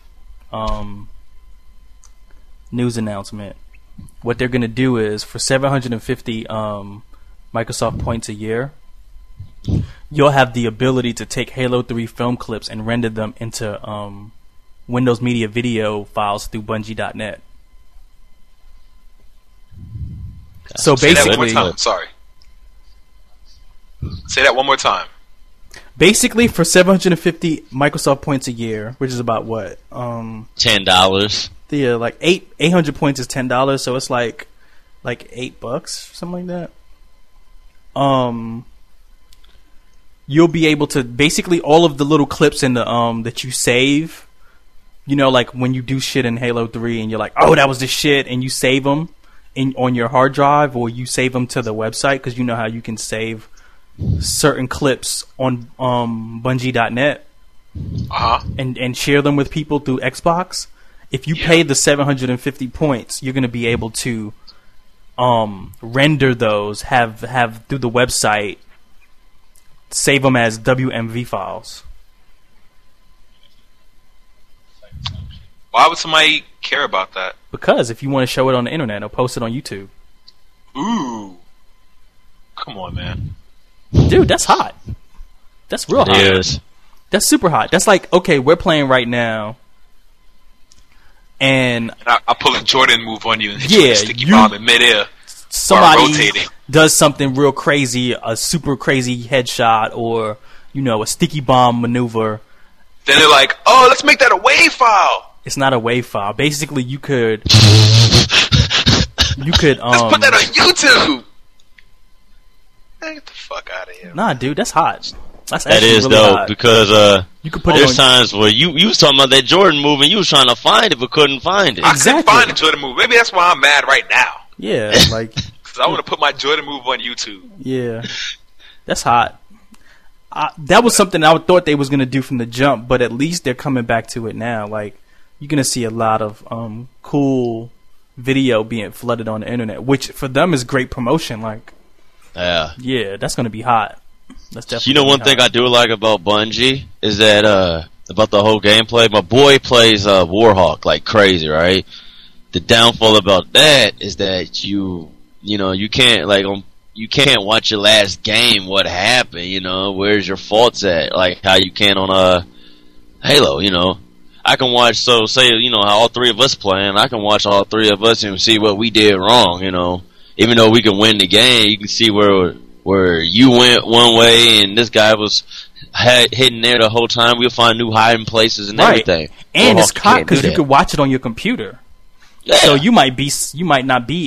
news announcement. What they're gonna do is for 750 Microsoft points a year, you'll have the ability to take Halo 3 film clips and render them into Windows Media Video files through Bungie.net. So Say that one basically, more time. Sorry. Say that one more time. Basically, for 750 Microsoft points a year, which is about what? $10. Yeah, like 800 points is $10, so it's like $8, something like that. You'll be able to basically all of the little clips in the that you save. You know, like when you do shit in Halo 3 and you're like, oh, that was the shit, and you save them on your hard drive, or you save them to the website, because you know how you can save certain clips on Bungie.net and share them with people through Xbox. If you pay the 750 points, you're going to be able to render those, have through the website, save them as WMV files. Why would somebody care about that? Because if you want to show it on the internet or post it on YouTube. Ooh. Come on, man. Dude, that's hot. That's real hot. It is. That's super hot. That's like, okay, we're playing right now, and I pull a Jordan move on you and hit you with a sticky bomb in midair. Somebody does something real crazy, a super crazy headshot, or a sticky bomb maneuver. Then they're like, "Oh, let's make that a WAV file." It's not a WAV file. Basically, you could let's put that on YouTube. Get the fuck out of here. Nah, dude, that's hot. That is really dope hot. because you could put there's times where you was talking about that Jordan move and you was trying to find it but couldn't find it. I couldn't find the Jordan move. Maybe that's why I'm mad right now. Yeah, like because I want to put my Jordan move on YouTube. Yeah, that's hot. That was something I thought they was gonna do from the jump, but at least they're coming back to it now. Like you're gonna see a lot of cool video being flooded on the internet, which for them is great promotion. Like, yeah, that's gonna be hot. That's definitely. One thing I do like about Bungie is that about the whole gameplay. My boy plays Warhawk like crazy, right? The downfall about that is that you can't you can't watch your last game. What happened? Where's your faults at? Like how you can on Halo. I can watch. So say how all three of us playing. I can watch all three of us and see what we did wrong. Even though we can win the game, you can see where you went one way and this guy was hidden there the whole time. We'll find new hiding places and everything. And it's caught because you could watch it on your computer. Yeah. So you might not be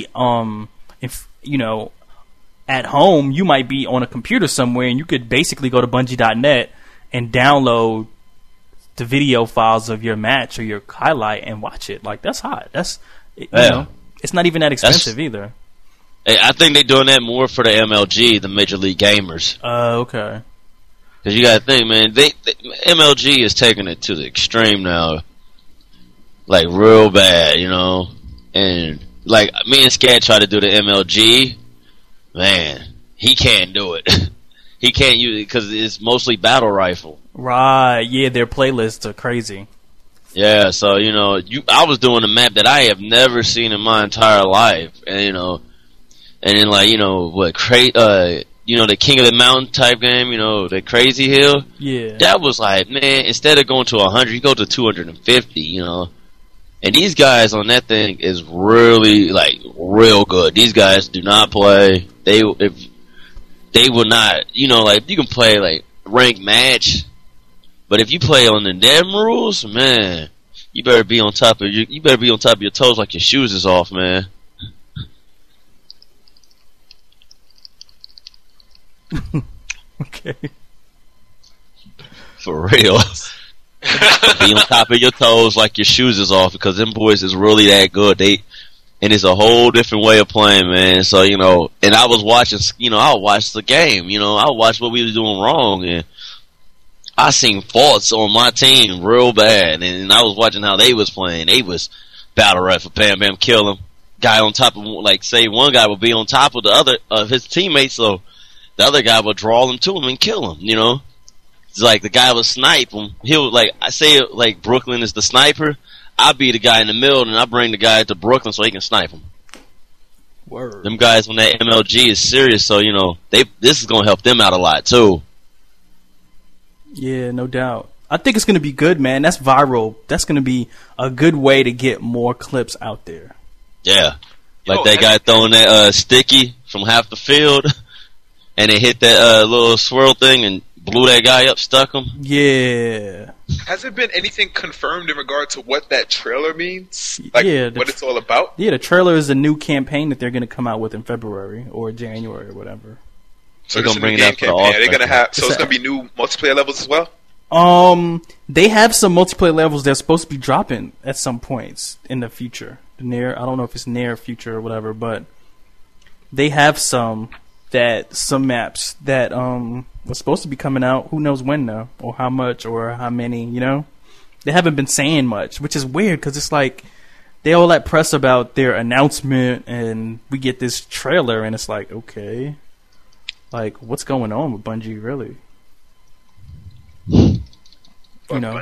at home. You might be on a computer somewhere, and you could basically go to Bungie.net and download the video files of your match or your highlight and watch it. Like that's hot. That's it's not even that expensive either. I think they're doing that more for the MLG, the Major League Gamers. Okay. Because you got to think, man, MLG is taking it to the extreme now, like real bad, And like me and Scat try to do the MLG, man, he can't do it. He can't use it because it's mostly battle rifle. Right? Yeah, their playlists are crazy. Yeah, so I was doing a map that I have never seen in my entire life, and and then the King of the Mountain type game, the Crazy Hill. Yeah. That was like, man, instead of going to 100, you go to 250, And these guys on that thing is really, real good. These guys do not play. They will not, you can play, ranked match. But if you play on the them rules, man, you better be on top of your toes like your shoes is off, man. Okay. For real. Be on top of your toes like your shoes is off because them boys is really that good. And it's a whole different way of playing, man. So, and I was watching, I'll watch the game, I'll watch what we was doing wrong. And I seen faults on my team real bad, and I was watching how they was playing. They was battle rap for Bam Bam, kill him. Guy on top of, like, say one guy would be on top of the other of his teammates, so the other guy would draw him to him and kill him. You know, it's like the guy would snipe him. He'll like I say like Brooklyn is the sniper. I be the guy in the middle, and I bring the guy to Brooklyn so he can snipe him. Word. Them guys on that MLG is serious, so you know this is gonna help them out a lot too. Yeah, no doubt. I think it's gonna be good, man. That's viral. That's gonna be a good way to get more clips out there. Yeah, like that guy throwing that sticky from half the field, and it hit that little swirl thing and blew that guy up, stuck him. Yeah. Has there been anything confirmed in regard to what that trailer means? Like, what it's all about? Yeah, the trailer is a new campaign that they're going to come out with in February or January or whatever. So they're going to bring that campaign. They're going to have. So it's going to be new multiplayer levels as well. They have some multiplayer levels that's supposed to be dropping at some points in the future. I don't know if it's near future or whatever, but they have some maps that was supposed to be coming out. Who knows when though, or how much, or how many? You know, they haven't been saying much, which is weird because it's like they all that press about their announcement, and we get this trailer, and it's like, okay, like what's going on with Bungie, really? You know,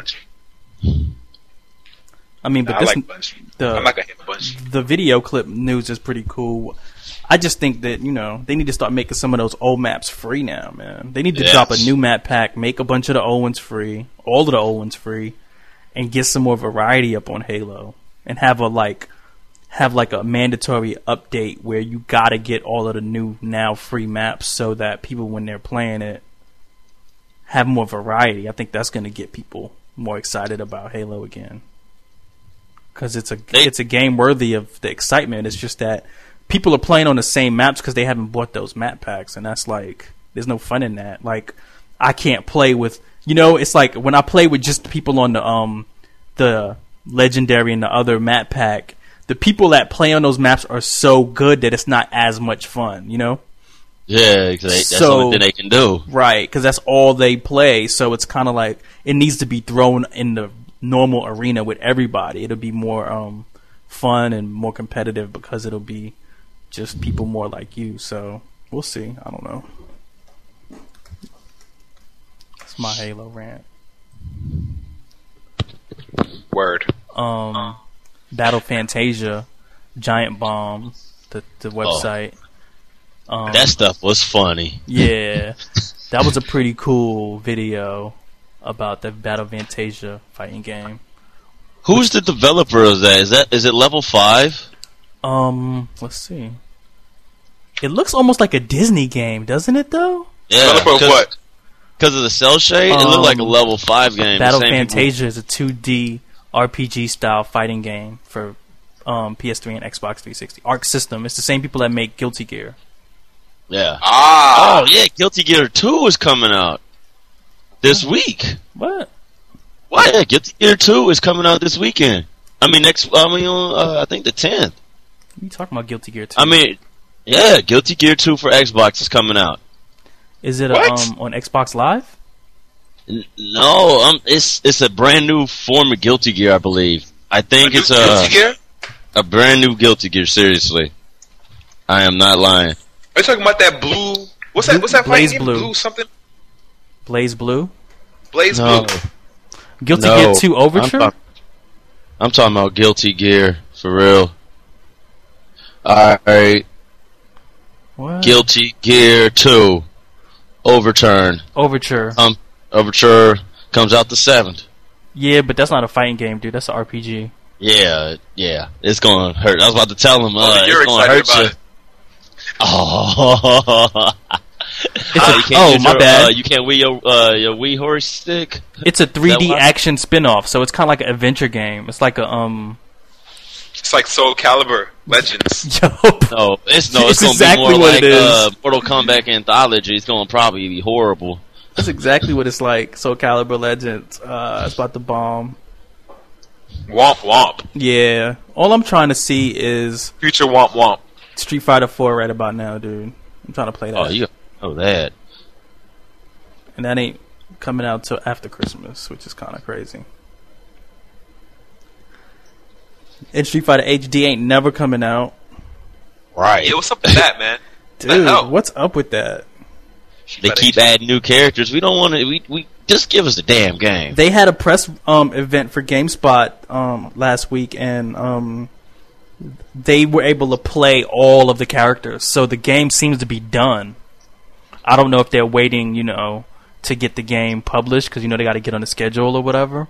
I mean, but I like Bungie. I'm not gonna hit Bungie. The video clip news is pretty cool. I just think that, you know, they need to start making some of those old maps free now, man. They need to drop a new map pack, make a bunch of the old ones free, all of the old ones free, and get some more variety up on Halo. And have a mandatory update where you gotta get all of the new now free maps so that people, when they're playing it, have more variety. I think that's gonna get people more excited about Halo again. Because it's a game worthy of the excitement. It's just that people are playing on the same maps because they haven't bought those map packs, and that's like, there's no fun in that. Like, I can't play with, you know, it's like when I play with just people on the legendary and the other map pack, the people that play on those maps are so good that it's not as much fun, you know? Yeah, that's the only thing they can do. Right, because that's all they play, so it's kind of like, it needs to be thrown in the normal arena with everybody. It'll be more fun and more competitive because it'll be just people more like you. So we'll see. I don't know. That's my Halo rant. Word. Battle Fantasia, Giant Bomb, the website. That stuff was funny. Yeah, that was a pretty cool video about the Battle Fantasia fighting game. Who's the developer of that? Is it Level 5? Let's see. It looks almost like a Disney game, doesn't it? Though. Yeah. Developer of what? Because of the cell shade, it looked like a Level 5 game. Battle Fantasia is a 2D RPG style fighting game for PS3 and Xbox 360. Arc System. It's the same people that make Guilty Gear. Yeah. Ah. Oh yeah, Guilty Gear 2 is coming out this week. What? Yeah, Guilty Gear 2 is coming out this weekend. I think the 10th. What are you talking about, Guilty Gear 2? I mean, yeah, Guilty Gear 2 for Xbox is coming out. Is it on Xbox Live? No, it's a brand new form of Guilty Gear, I believe. I think it's Guilty Gear? A brand new Guilty Gear. Seriously, I am not lying. Are you talking about that blue? What's that Blaze fighting Blue. Blue something? Blaze Blue? Blaze No. Blue. Guilty Gear 2 Overture? I'm talking about Guilty Gear, for real. Alright. What? Guilty Gear 2 Overture. Overture Comes out the 7th. Yeah, but that's not a fighting game, dude. That's an RPG. Yeah. It's gonna hurt. I was about to tell him, you're it's gonna excited hurt about you. Oh. My bad. You can't wheel your Wii horse stick. It's a 3D action spin-off, so it's kind of like an adventure game. It's like a It's like Soul Calibur Legends. Yo. No, it's gonna exactly be more what like it is. Mortal Kombat Anthology. It's gonna probably be horrible. That's exactly what it's like. Soul Calibur Legends. It's about to bomb. Womp womp. Yeah. All I'm trying to see is Future womp womp. Street Fighter 4 right about now, dude. I'm trying to play that. Oh, you know that. And that ain't coming out till after Christmas, which is kind of crazy. And Street Fighter HD ain't never coming out. Right. Yeah, what's up with that, man? Dude, what's up with that? They keep adding new characters. We don't want to. We just give us the damn game. They had a press event for GameSpot last week, and they were able to play all of the characters. So the game seems to be done. I don't know if they're waiting, to get the game published because they got to get on the schedule or whatever,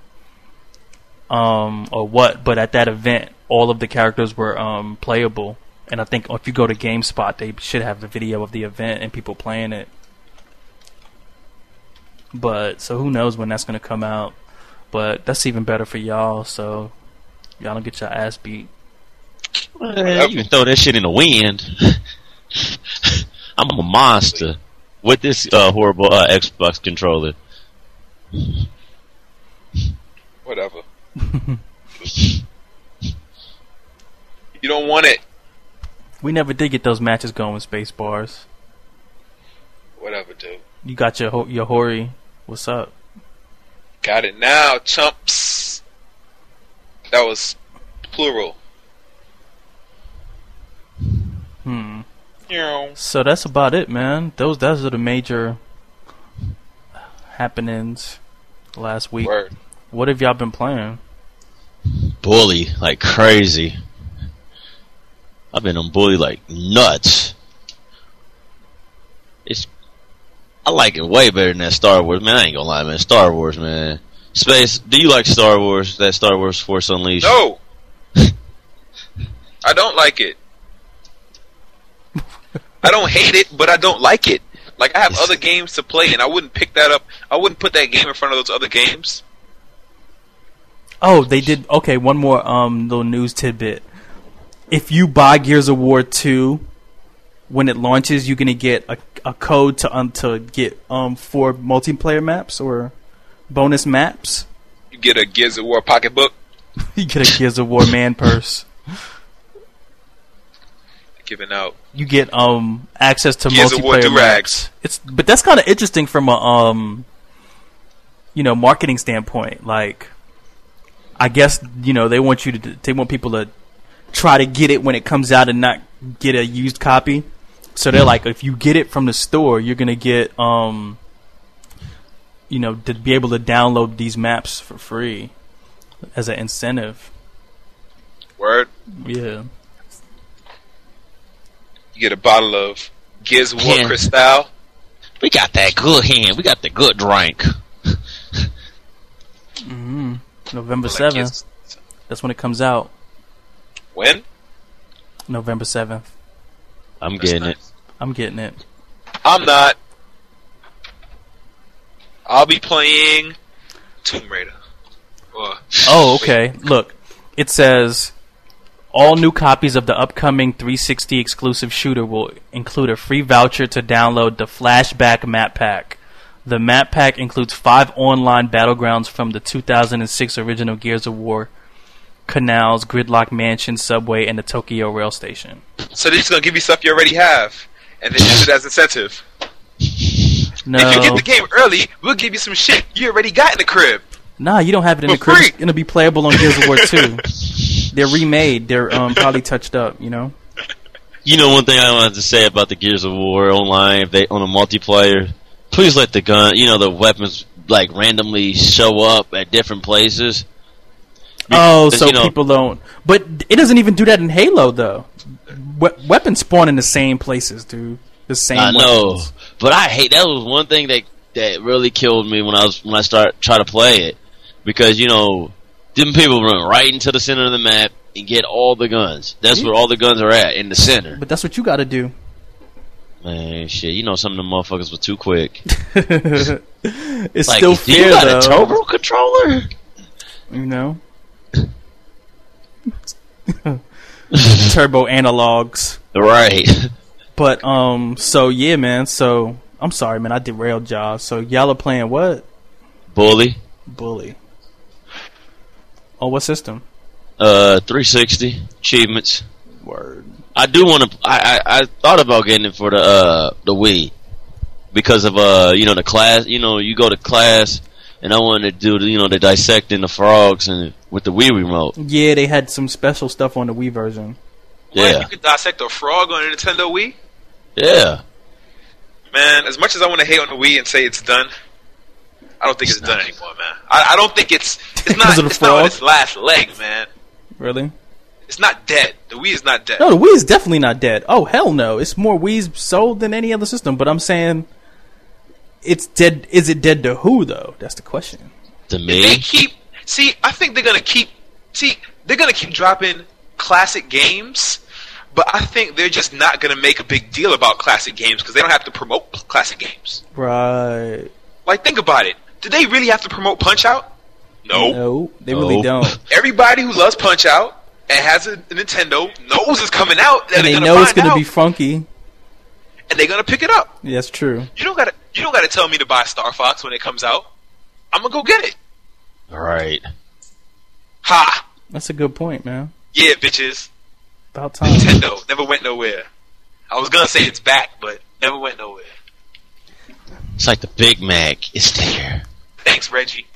or what. But at that event, all of the characters were playable. And I think if you go to GameSpot, they should have the video of the event and people playing it. But, so who knows when that's going to come out. But that's even better for y'all, so y'all don't get your ass beat. Well, you can throw that shit in the wind. I'm a monster with this horrible Xbox controller. Whatever. You don't want it. We never did get those matches going with space bars. Whatever, dude. You got your Hori. What's up? Got it now, chumps. That was plural. So that's about it, man. Those are the major happenings last week. Word. What have y'all been playing? Bully like crazy. I've been on Bully like nuts. I like it way better than that Star Wars, man. I ain't gonna lie, man. Star Wars, man. Space, do you like Star Wars? That Star Wars Force Unleashed? No! I don't like it. I don't hate it, but I don't like it. Like, I have other games to play, and I wouldn't pick that up. I wouldn't put that game in front of those other games. Oh, they did. Okay, one more little news tidbit. If you buy Gears of War 2, when it launches, you're gonna get a code to get 4 multiplayer maps or bonus maps. You get a Gears of War pocketbook. You get a Gears of War man purse. Giving out. You get access to Gears of War multiplayer do-rags. maps. But that's kind of interesting from a marketing standpoint. Like, I guess they want people to try to get it when it comes out and not get a used copy. So they're like, if you get it from the store, you're gonna get to be able to download these maps for free as an incentive. Word. Yeah. You get a bottle of Gears of War Cristal. We got that good hand. We got the good drink. November 7th. That's when it comes out. When? November 7th. I'm getting it. I'm getting it. I'm not. I'll be playing Tomb Raider. Oh, okay. Look, it says all new copies of the upcoming 360 exclusive shooter will include a free voucher to download the Flashback Map Pack. The map pack includes 5 online battlegrounds from the 2006 original Gears of War, canals, Gridlock Mansion, subway, and the Tokyo Rail Station. So they're just going to give you stuff you already have, and then use it as incentive. No. If you get the game early, we'll give you some shit you already got in the crib. Nah, you don't have it in the crib. It's going to be playable on Gears of War 2. They're remade. They're probably touched up, You know, one thing I wanted to say about the Gears of War online, if they on a multiplayer, please let the the weapons like randomly show up at different places. Oh, so people don't. But it doesn't even do that in Halo, though. Weapons spawn in the same places, dude. The same. I know, but I hate that. Was one thing that really killed me when I try to play it, because them people run right into the center of the map and get all the guns. That's where all the guns are at, in the center. But that's what you got to do. Man, shit, some of them motherfuckers were too quick. It's like, still fair, you got though. A turbo controller? Turbo analogs. Right. But, so, yeah, man. So, I'm sorry, man. I derailed y'all. So, y'all are playing what? Bully. Oh, what system? 360. Achievements. Word. I do want to. I thought about getting it for the Wii, because of the class. You go to class, and I wanted to do the dissecting the frogs and with the Wii remote. Yeah, they had some special stuff on the Wii version. Yeah, you could dissect a frog on a Nintendo Wii. Yeah, man. As much as I want to hate on the Wii and say it's done, I don't think it's done anymore, man. I don't think it's not on its last leg, man. Really? It's not dead. The Wii is not dead. No, the Wii is definitely not dead. Oh, hell no. It's more Wii's sold than any other system. But I'm saying it's dead. Is it dead to who, though? That's the question. To me? I think they're going to keep dropping classic games, but I think they're just not going to make a big deal about classic games because they don't have to promote classic games. Right. Like, think about it. Do they really have to promote Punch-Out? No, they really don't. Everybody who loves Punch-Out and has a Nintendo knows it's coming out, and they know it's going to be funky, and they're going to pick it up. Yeah, that's true. You don't got to tell me to buy Star Fox when it comes out. I'm gonna go get it. All right. Ha! That's a good point, man. Yeah, bitches. About time. Nintendo never went nowhere. I was gonna say it's back, but never went nowhere. It's like the Big Mac. It's there. Thanks, Reggie.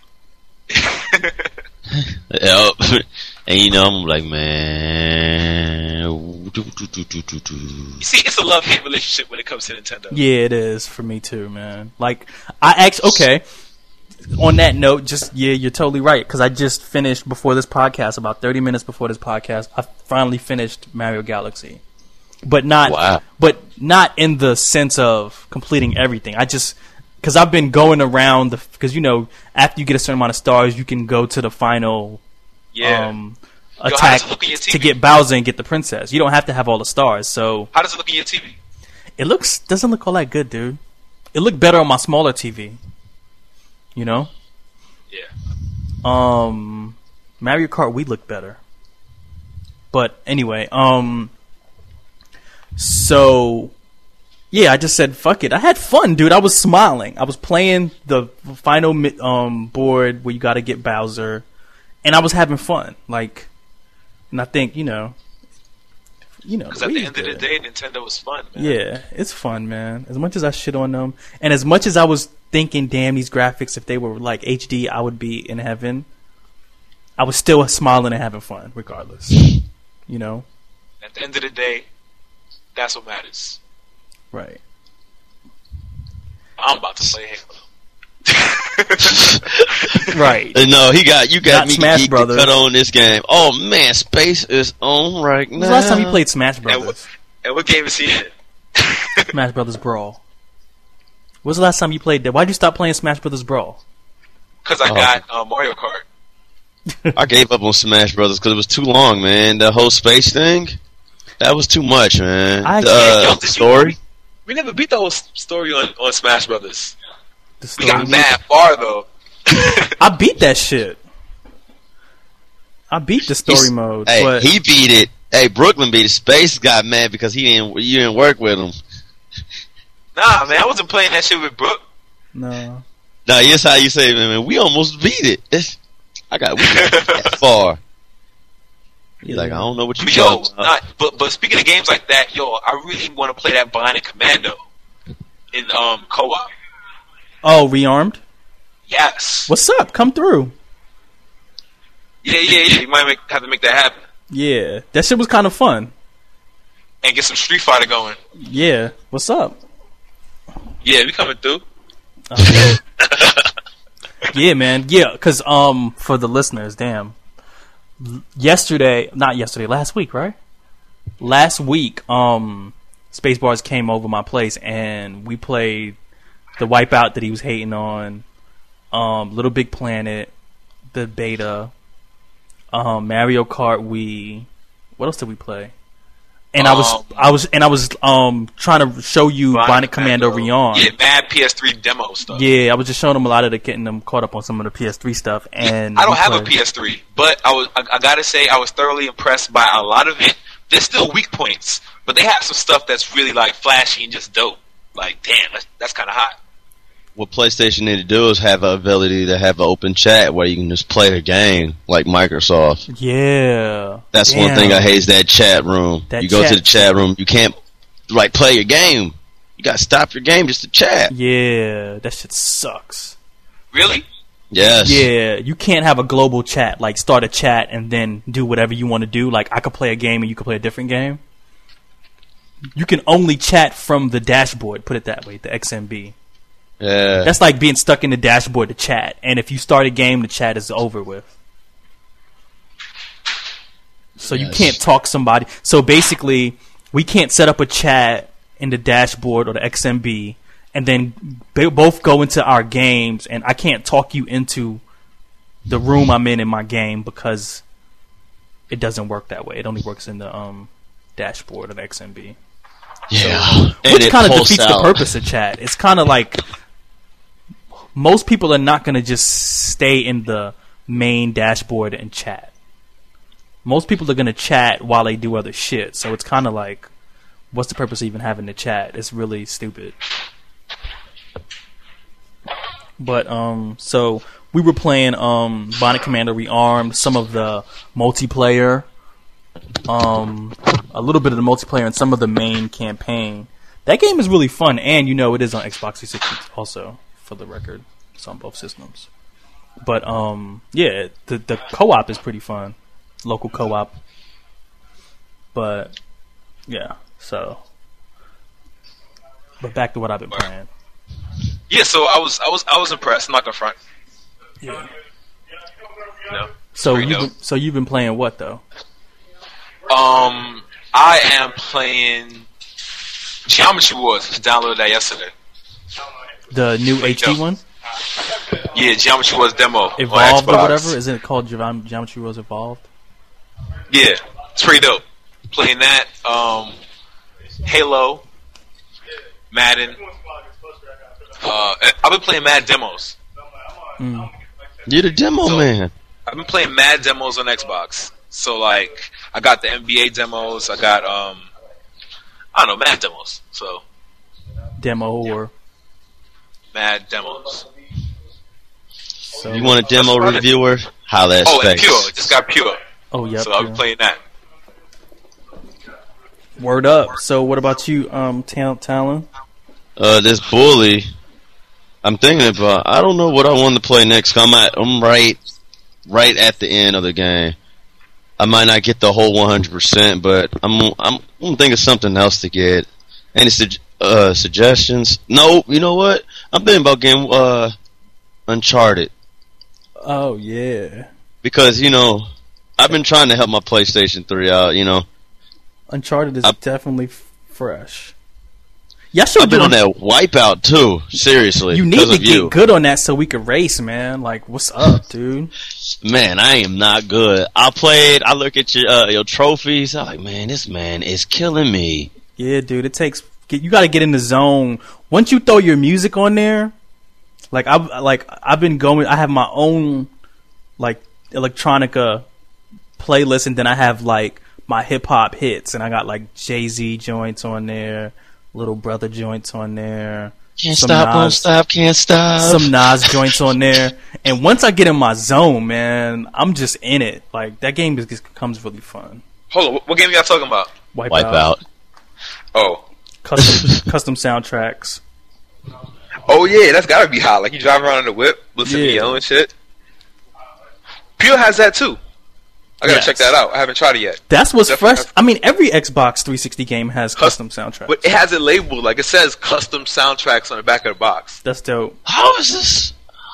And I'm like, man. You see, it's a love-hate relationship when it comes to Nintendo. Yeah, it is for me too, man. Like, okay. On that note, you're totally right, because I just finished before this podcast, about 30 minutes before this podcast, I finally finished Mario Galaxy. But not in the sense of completing everything. Because I've been going around, because after you get a certain amount of stars, you can go to the final attack to get Bowser and get the princess. You don't have to have all the stars. So how does it look in your TV? It doesn't look all that good, dude. It looked better on my smaller TV. Yeah. Mario Kart Wii looked better. But anyway, so yeah, I just said fuck it. I had fun, dude. I was smiling. I was playing the final board where you got to get Bowser, and I was having fun. Like, and I think because at the end of the day, Nintendo was fun, man. Yeah, it's fun, man. As much as I shit on them, and as much as I was thinking, damn, these graphics, if they were like HD, I would be in heaven. I was still smiling and having fun, regardless. At the end of the day, that's what matters. Right. I'm about to play Halo. Right. No, you got not me Smash Brothers. Cut on this game. Oh man, space is on right now. When was the last time you played Smash Brothers? And what game is he in? Smash Brothers Brawl. When was the last time you played that? Why'd you stop playing Smash Brothers Brawl? Because I got Mario Kart. I gave up on Smash Brothers because it was too long, man. The whole space thing, that was too much, man. The story. We never beat the whole story on Smash Brothers. We got story. mad far though. I beat that shit. I beat the story mode. Hey, but he beat it. Hey, Brooklyn beat it. Space got mad because you didn't work with him. Nah, man, I wasn't playing that shit with Brook. No. Nah, here's how you say, man. We almost beat it. We got that far. He's like, I don't know what you're talking about. But speaking of games like that, I really want to play that Bionic Commando in co-op. Oh, Rearmed? Yes. What's up? Come through. Yeah. You might have to make that happen. Yeah, that shit was kind of fun. And get some Street Fighter going. Yeah. What's up? Yeah, we coming through. Okay. Yeah, man. Yeah, because for the listeners, damn. Last week, right? Last week, Spacebars came over my place and we played the Wipeout that he was hating on, Little Big Planet, the beta, Mario Kart Wii. What else did we play? And I was trying to show you Bionic Commando Rearmed. Yeah, mad PS3 demo stuff. Yeah, I was just showing them a lot of getting them caught up on some of the PS3 stuff. And I don't have a PS3, but I gotta say I was thoroughly impressed by a lot of it. There's still weak points, but they have some stuff that's really like flashy and just dope. Like, damn, that's kind of hot. What PlayStation need to do is have an ability to have an open chat where you can just play the game like Microsoft. Yeah. That's one thing I hate is that chat room. You go to the chat room, you can't play your game. You gotta stop your game just to chat. Yeah, that shit sucks. Really? Yes. Yeah, you can't have a global chat, like start a chat and then do whatever you want to do. Like I could play a game and you could play a different game. You can only chat from the dashboard, put it that way, the XMB. Yeah. That's like being stuck in the dashboard to chat. And if you start a game, the chat is over with. So you can't talk somebody. So basically, we can't set up a chat in the dashboard or the XMB and then both go into our games, and I can't talk you into the room I'm in my game because it doesn't work that way. It only works in the dashboard of the XMB. Yeah. So, which kind of defeats the purpose of chat. It's kind of like most people are not going to just stay in the main dashboard and chat. Most people are going to chat while they do other shit. So it's kind of like, what's the purpose of even having the chat? It's really stupid. But so we were playing Bionic Commando Rearmed, some of the multiplayer, a little bit of the multiplayer, and some of the main campaign. That game is really fun, and you know it is on Xbox 360 also, for the record. It's on both systems. But yeah, the co-op is pretty fun, local co-op. But yeah, so. But back to what I've been playing. Yeah, so I was impressed. I'm not gonna front. Yeah. No. So you've been playing what though? I am playing Geometry Wars. I downloaded that yesterday. The new HD one? Yeah, Geometry Wars demo. Evolved or whatever? Isn't it called Geometry Wars Evolved? Yeah, it's pretty dope. Playing that. Halo. Madden. I've been playing Mad demos. You're the demo man. I've been playing Mad demos on Xbox. So like, I got the NBA demos. I got I don't know, Mad demos. So demo or Mad demos. So you want a demo reviewer? Holla at and Space. Pure. Just got Pure. Oh yeah. So I've been playing that. Word up. So what about you, Talon? This Bully. I'm thinking about. I don't know what I want to play next. I'm right at the end of the game. I might not get the whole 100%, but I'm gonna think of something else to get. Any suggestions? No, you know what? I'm thinking about getting Uncharted. Oh yeah. Because I've been trying to help my PlayStation 3 out. Uncharted is definitely fresh. Yeah, I've been on that Wipeout too. Seriously, you need to get good on that so we could race, man. Like, what's up, dude? Man, I am not good. I look at your trophies. I'm like, man, this man is killing me. Yeah, dude. You got to get in the zone. Once you throw your music on there, I've been going. I have my own like electronica playlist, and then I have like my hip hop hits, and I got like Jay-Z joints on there. Little Brother joints on there. Can't stop, won't stop, can't stop. Some Nas joints on there. And once I get in my zone, man, I'm just in it. Like, that game becomes really fun. Hold on, what game y'all talking about? Wipeout. Oh. Custom soundtracks. Oh, yeah, that's gotta be hot. Like, you drive around in the whip, listen to Yellow and shit. Pure has that, too. I gotta check that out. I haven't tried it yet. That's what's fresh. I mean, every Xbox 360 game has custom soundtracks. But it has it labeled. Like, it says custom soundtracks on the back of the box. That's dope. How is this?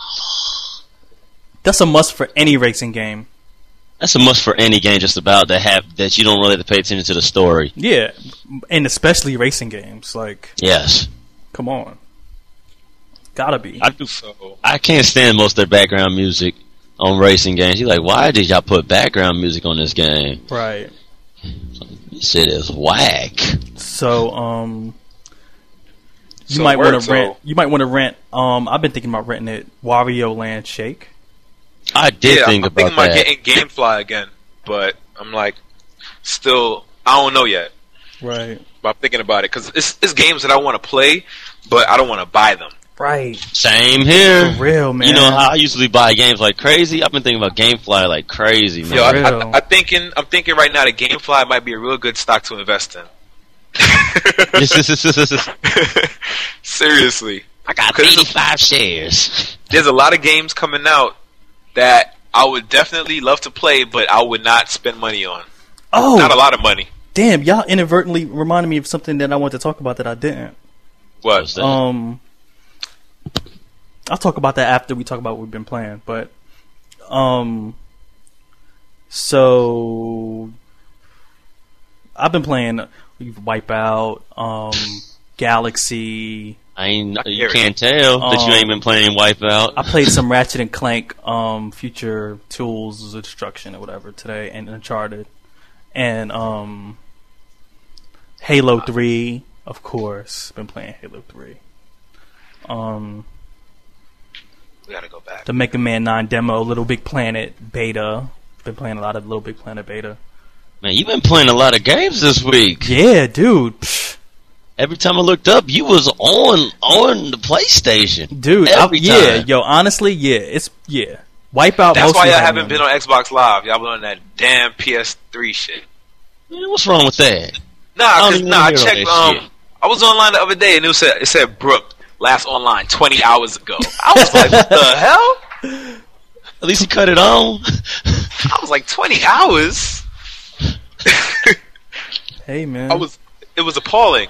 That's a must for any racing game. That's a must for any game just about that you don't really have to pay attention to the story. Yeah. And especially racing games. Like, yes. Come on. Gotta be. I can't stand most of their background music on racing games. You're like, why did y'all put background music on this game? Right. This shit is whack. So, you might want to rent. You might want to rent. I've been thinking about renting it. Wario Land Shake. I did think about that. I'm thinking about getting GameFly again, but I'm like, still, I don't know yet. Right. But I'm thinking about it because it's games that I want to play, but I don't want to buy them. Right. Same here. For real, man. You know how I usually buy games like crazy? I've been thinking about GameFly like crazy, man. I'm thinking right now that GameFly might be a real good stock to invest in. Seriously. I got 85 shares. There's a lot of games coming out that I would definitely love to play, but I would not spend money on. Oh, not a lot of money. Damn, y'all inadvertently reminded me of something that I wanted to talk about that I didn't. What's that? I'll talk about that after we talk about what we've been playing. But so I've been playing Wipeout, Galaxy. You can't tell that you ain't been playing Wipeout. I played some Ratchet and Clank, Future Tools of Destruction or whatever today, and Uncharted, and Halo 3, of course. Been playing Halo 3. We gotta go back. The Mega Man 9 demo, Little Big Planet beta. Been playing a lot of Little Big Planet beta. Man, you've been playing a lot of games this week. Yeah, dude. Pfft. Every time I looked up, you was on the PlayStation. Dude, honestly, it's Wipeout. That's why y'all haven't been on Xbox Live. Y'all been on that damn PS3 shit. Man, what's wrong with that? I checked. I was online the other day and it said Brooke last online 20 hours ago. I was like, what the hell? At least he cut it on. I was like, 20 hours. Hey man, it was appalling.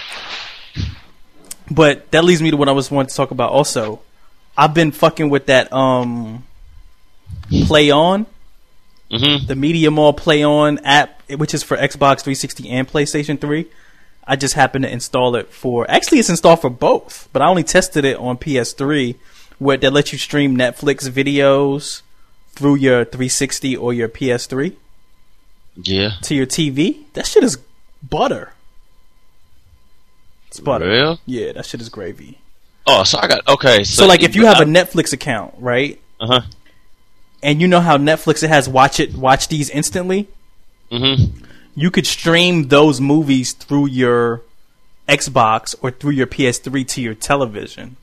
But that leads me to what I was wanting to talk about also. I've been fucking with that Play On. Mm-hmm. The Media Mall Play On app, which is for Xbox 360 and PlayStation 3. I just happened to install it actually it's installed for both, but I only tested it on PS3, where that lets you stream Netflix videos through your 360 or your PS3. Yeah. To your TV. That shit is butter. It's butter. Real? Yeah, that shit is gravy. Oh, so I got So like if you have a Netflix account, right? Uh-huh. And you know how Netflix has watch these instantly? Mm-hmm. You could stream those movies through your Xbox or through your PS3 to your television.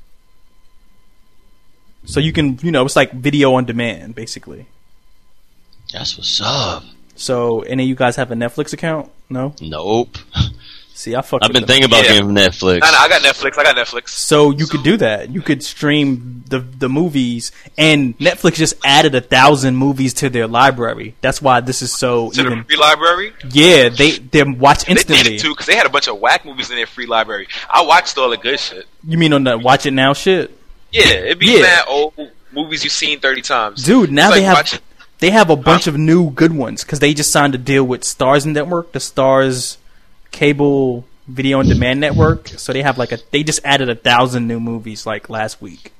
So you can, it's like video on demand, basically. That's what's up. So, any of you guys have a Netflix account? No? Nope. See, I've been thinking about getting Netflix. No, I got Netflix. So you could do that. You could stream the movies, and Netflix just added 1,000 movies to their library. That's why this is so to even. The free library? Yeah, they watch instantly. They did it too, because they had a bunch of whack movies in their free library. I watched all the good shit. You mean on the Watch It Now shit? Yeah, it'd be mad old movies you've seen 30 times. Dude, now they have a bunch of new good ones because they just signed a deal with Starz Network, the Starz cable video on demand network. So they have they just added 1,000 new movies like last week,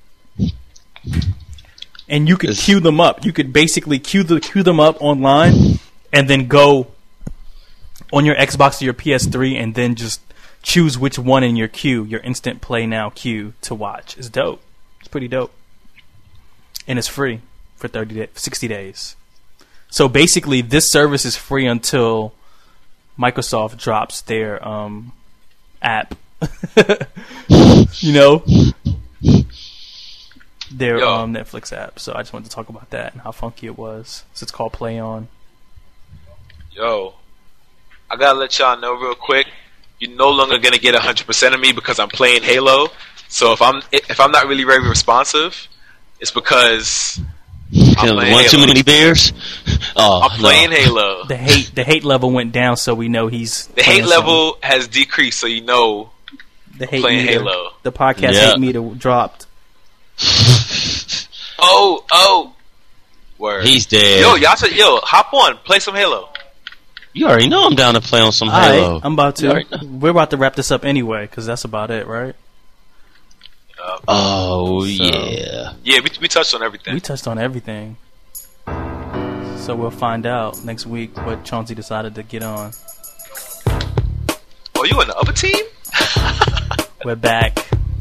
and you could queue them up. You could basically queue them up online, and then go on your Xbox or your PS3, and then just choose which one in your queue, your instant play now queue to watch. It's dope. It's pretty dope, and it's free for 60 days. So basically, this service is free until Microsoft drops their app. Their Netflix app. So I just wanted to talk about that and how funky it was. So it's called Play On. Yo, I gotta let y'all know real quick. You're no longer gonna get 100% of me because I'm playing Halo. So if I'm not really very responsive, it's because I'm playing Halo. Too many beers? I'm playing Halo. The hate level went down, so we know he's. The hate level has decreased, so you know. The hate playing meter, Halo. The podcast hate meter dropped. Oh. Word. He's dead. Yo, hop on, play some Halo. You already know I'm down to play on some Halo. I'm about to. We're about to wrap this up anyway, because that's about it, right? Yeah. Yeah, we touched on everything. We touched on everything. So we'll find out next week what Chauncey decided to get on. Oh, you on the other team? We're back.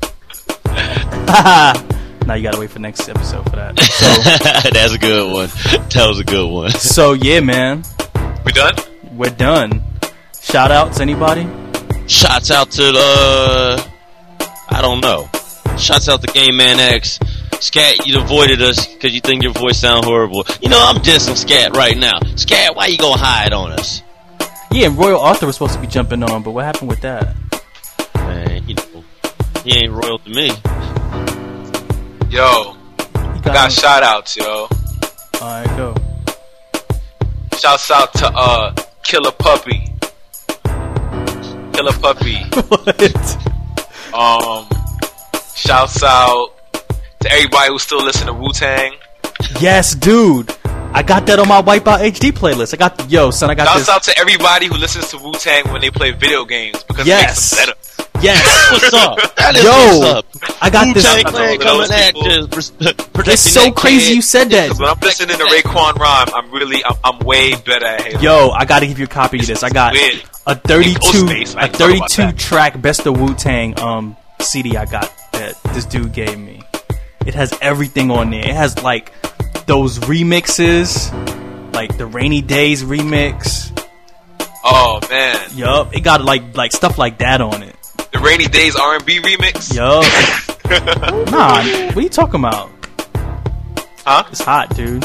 Now you gotta wait for next episode for that. So, that's a good one. That was a good one. So yeah, man. We done? We're done. Shout outs, anybody? Shouts out to I don't know. Shouts out to Game Man X. Scat, you avoided us because you think your voice sound horrible. I'm dissing Scat right now. Scat, why you gonna hide on us? Yeah, and Royal Arthur was supposed to be jumping on, but what happened with that? Man, he ain't royal to me. Yo, got shout outs, yo. Alright, go. Shouts out to Killer Puppy. Killer Puppy. What? Shouts out to everybody who's still listening to Wu-Tang. Yes, dude. I got that on my Wipeout HD playlist. I got this. Shouts out to everybody who listens to Wu-Tang when they play video games because it makes them better. Yes. What's up? That is what's up. I got this. Wu-Tang Clan coming at this. It's so crazy you said that. When I'm listening to Raekwon rhyme, I'm way better at Halo. Yo, I gotta give you a copy of this. I got a 32 track Best of Wu-Tang CD I got that this dude gave me. It has everything on there. It has like those remixes, like the Rainy Days remix. Oh man. Yup. It got like stuff like that on it. The Rainy Days R&B remix? Yup. Nah, what are you talking about? Huh? It's hot, dude.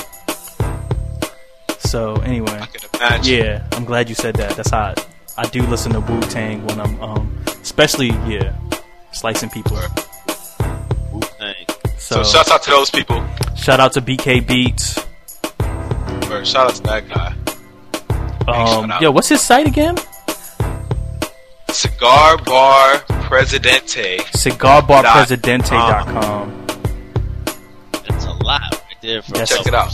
So anyway, I can imagine. Yeah, I'm glad you said that. That's hot. I do listen to Wu-Tang when I'm especially slicing people. Wu-Tang. So shout out to those people. Shout out to BK Beats. Or shout out to that guy. Yo, what's his site again? Cigar Bar Presidente. CigarBarPresidente.com. That's a lot right there. Check it out.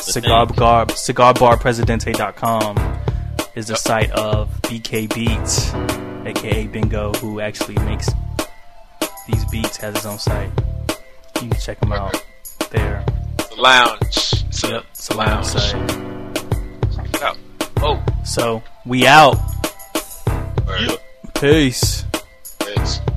CigarBarPresidente.com is the site of BK Beats, aka Bingo, who actually makes these beats. Has his own site. You can check him out there. It's a lounge. It's a lounge site. Check it out. Oh. So we out. Word. Peace. Peace.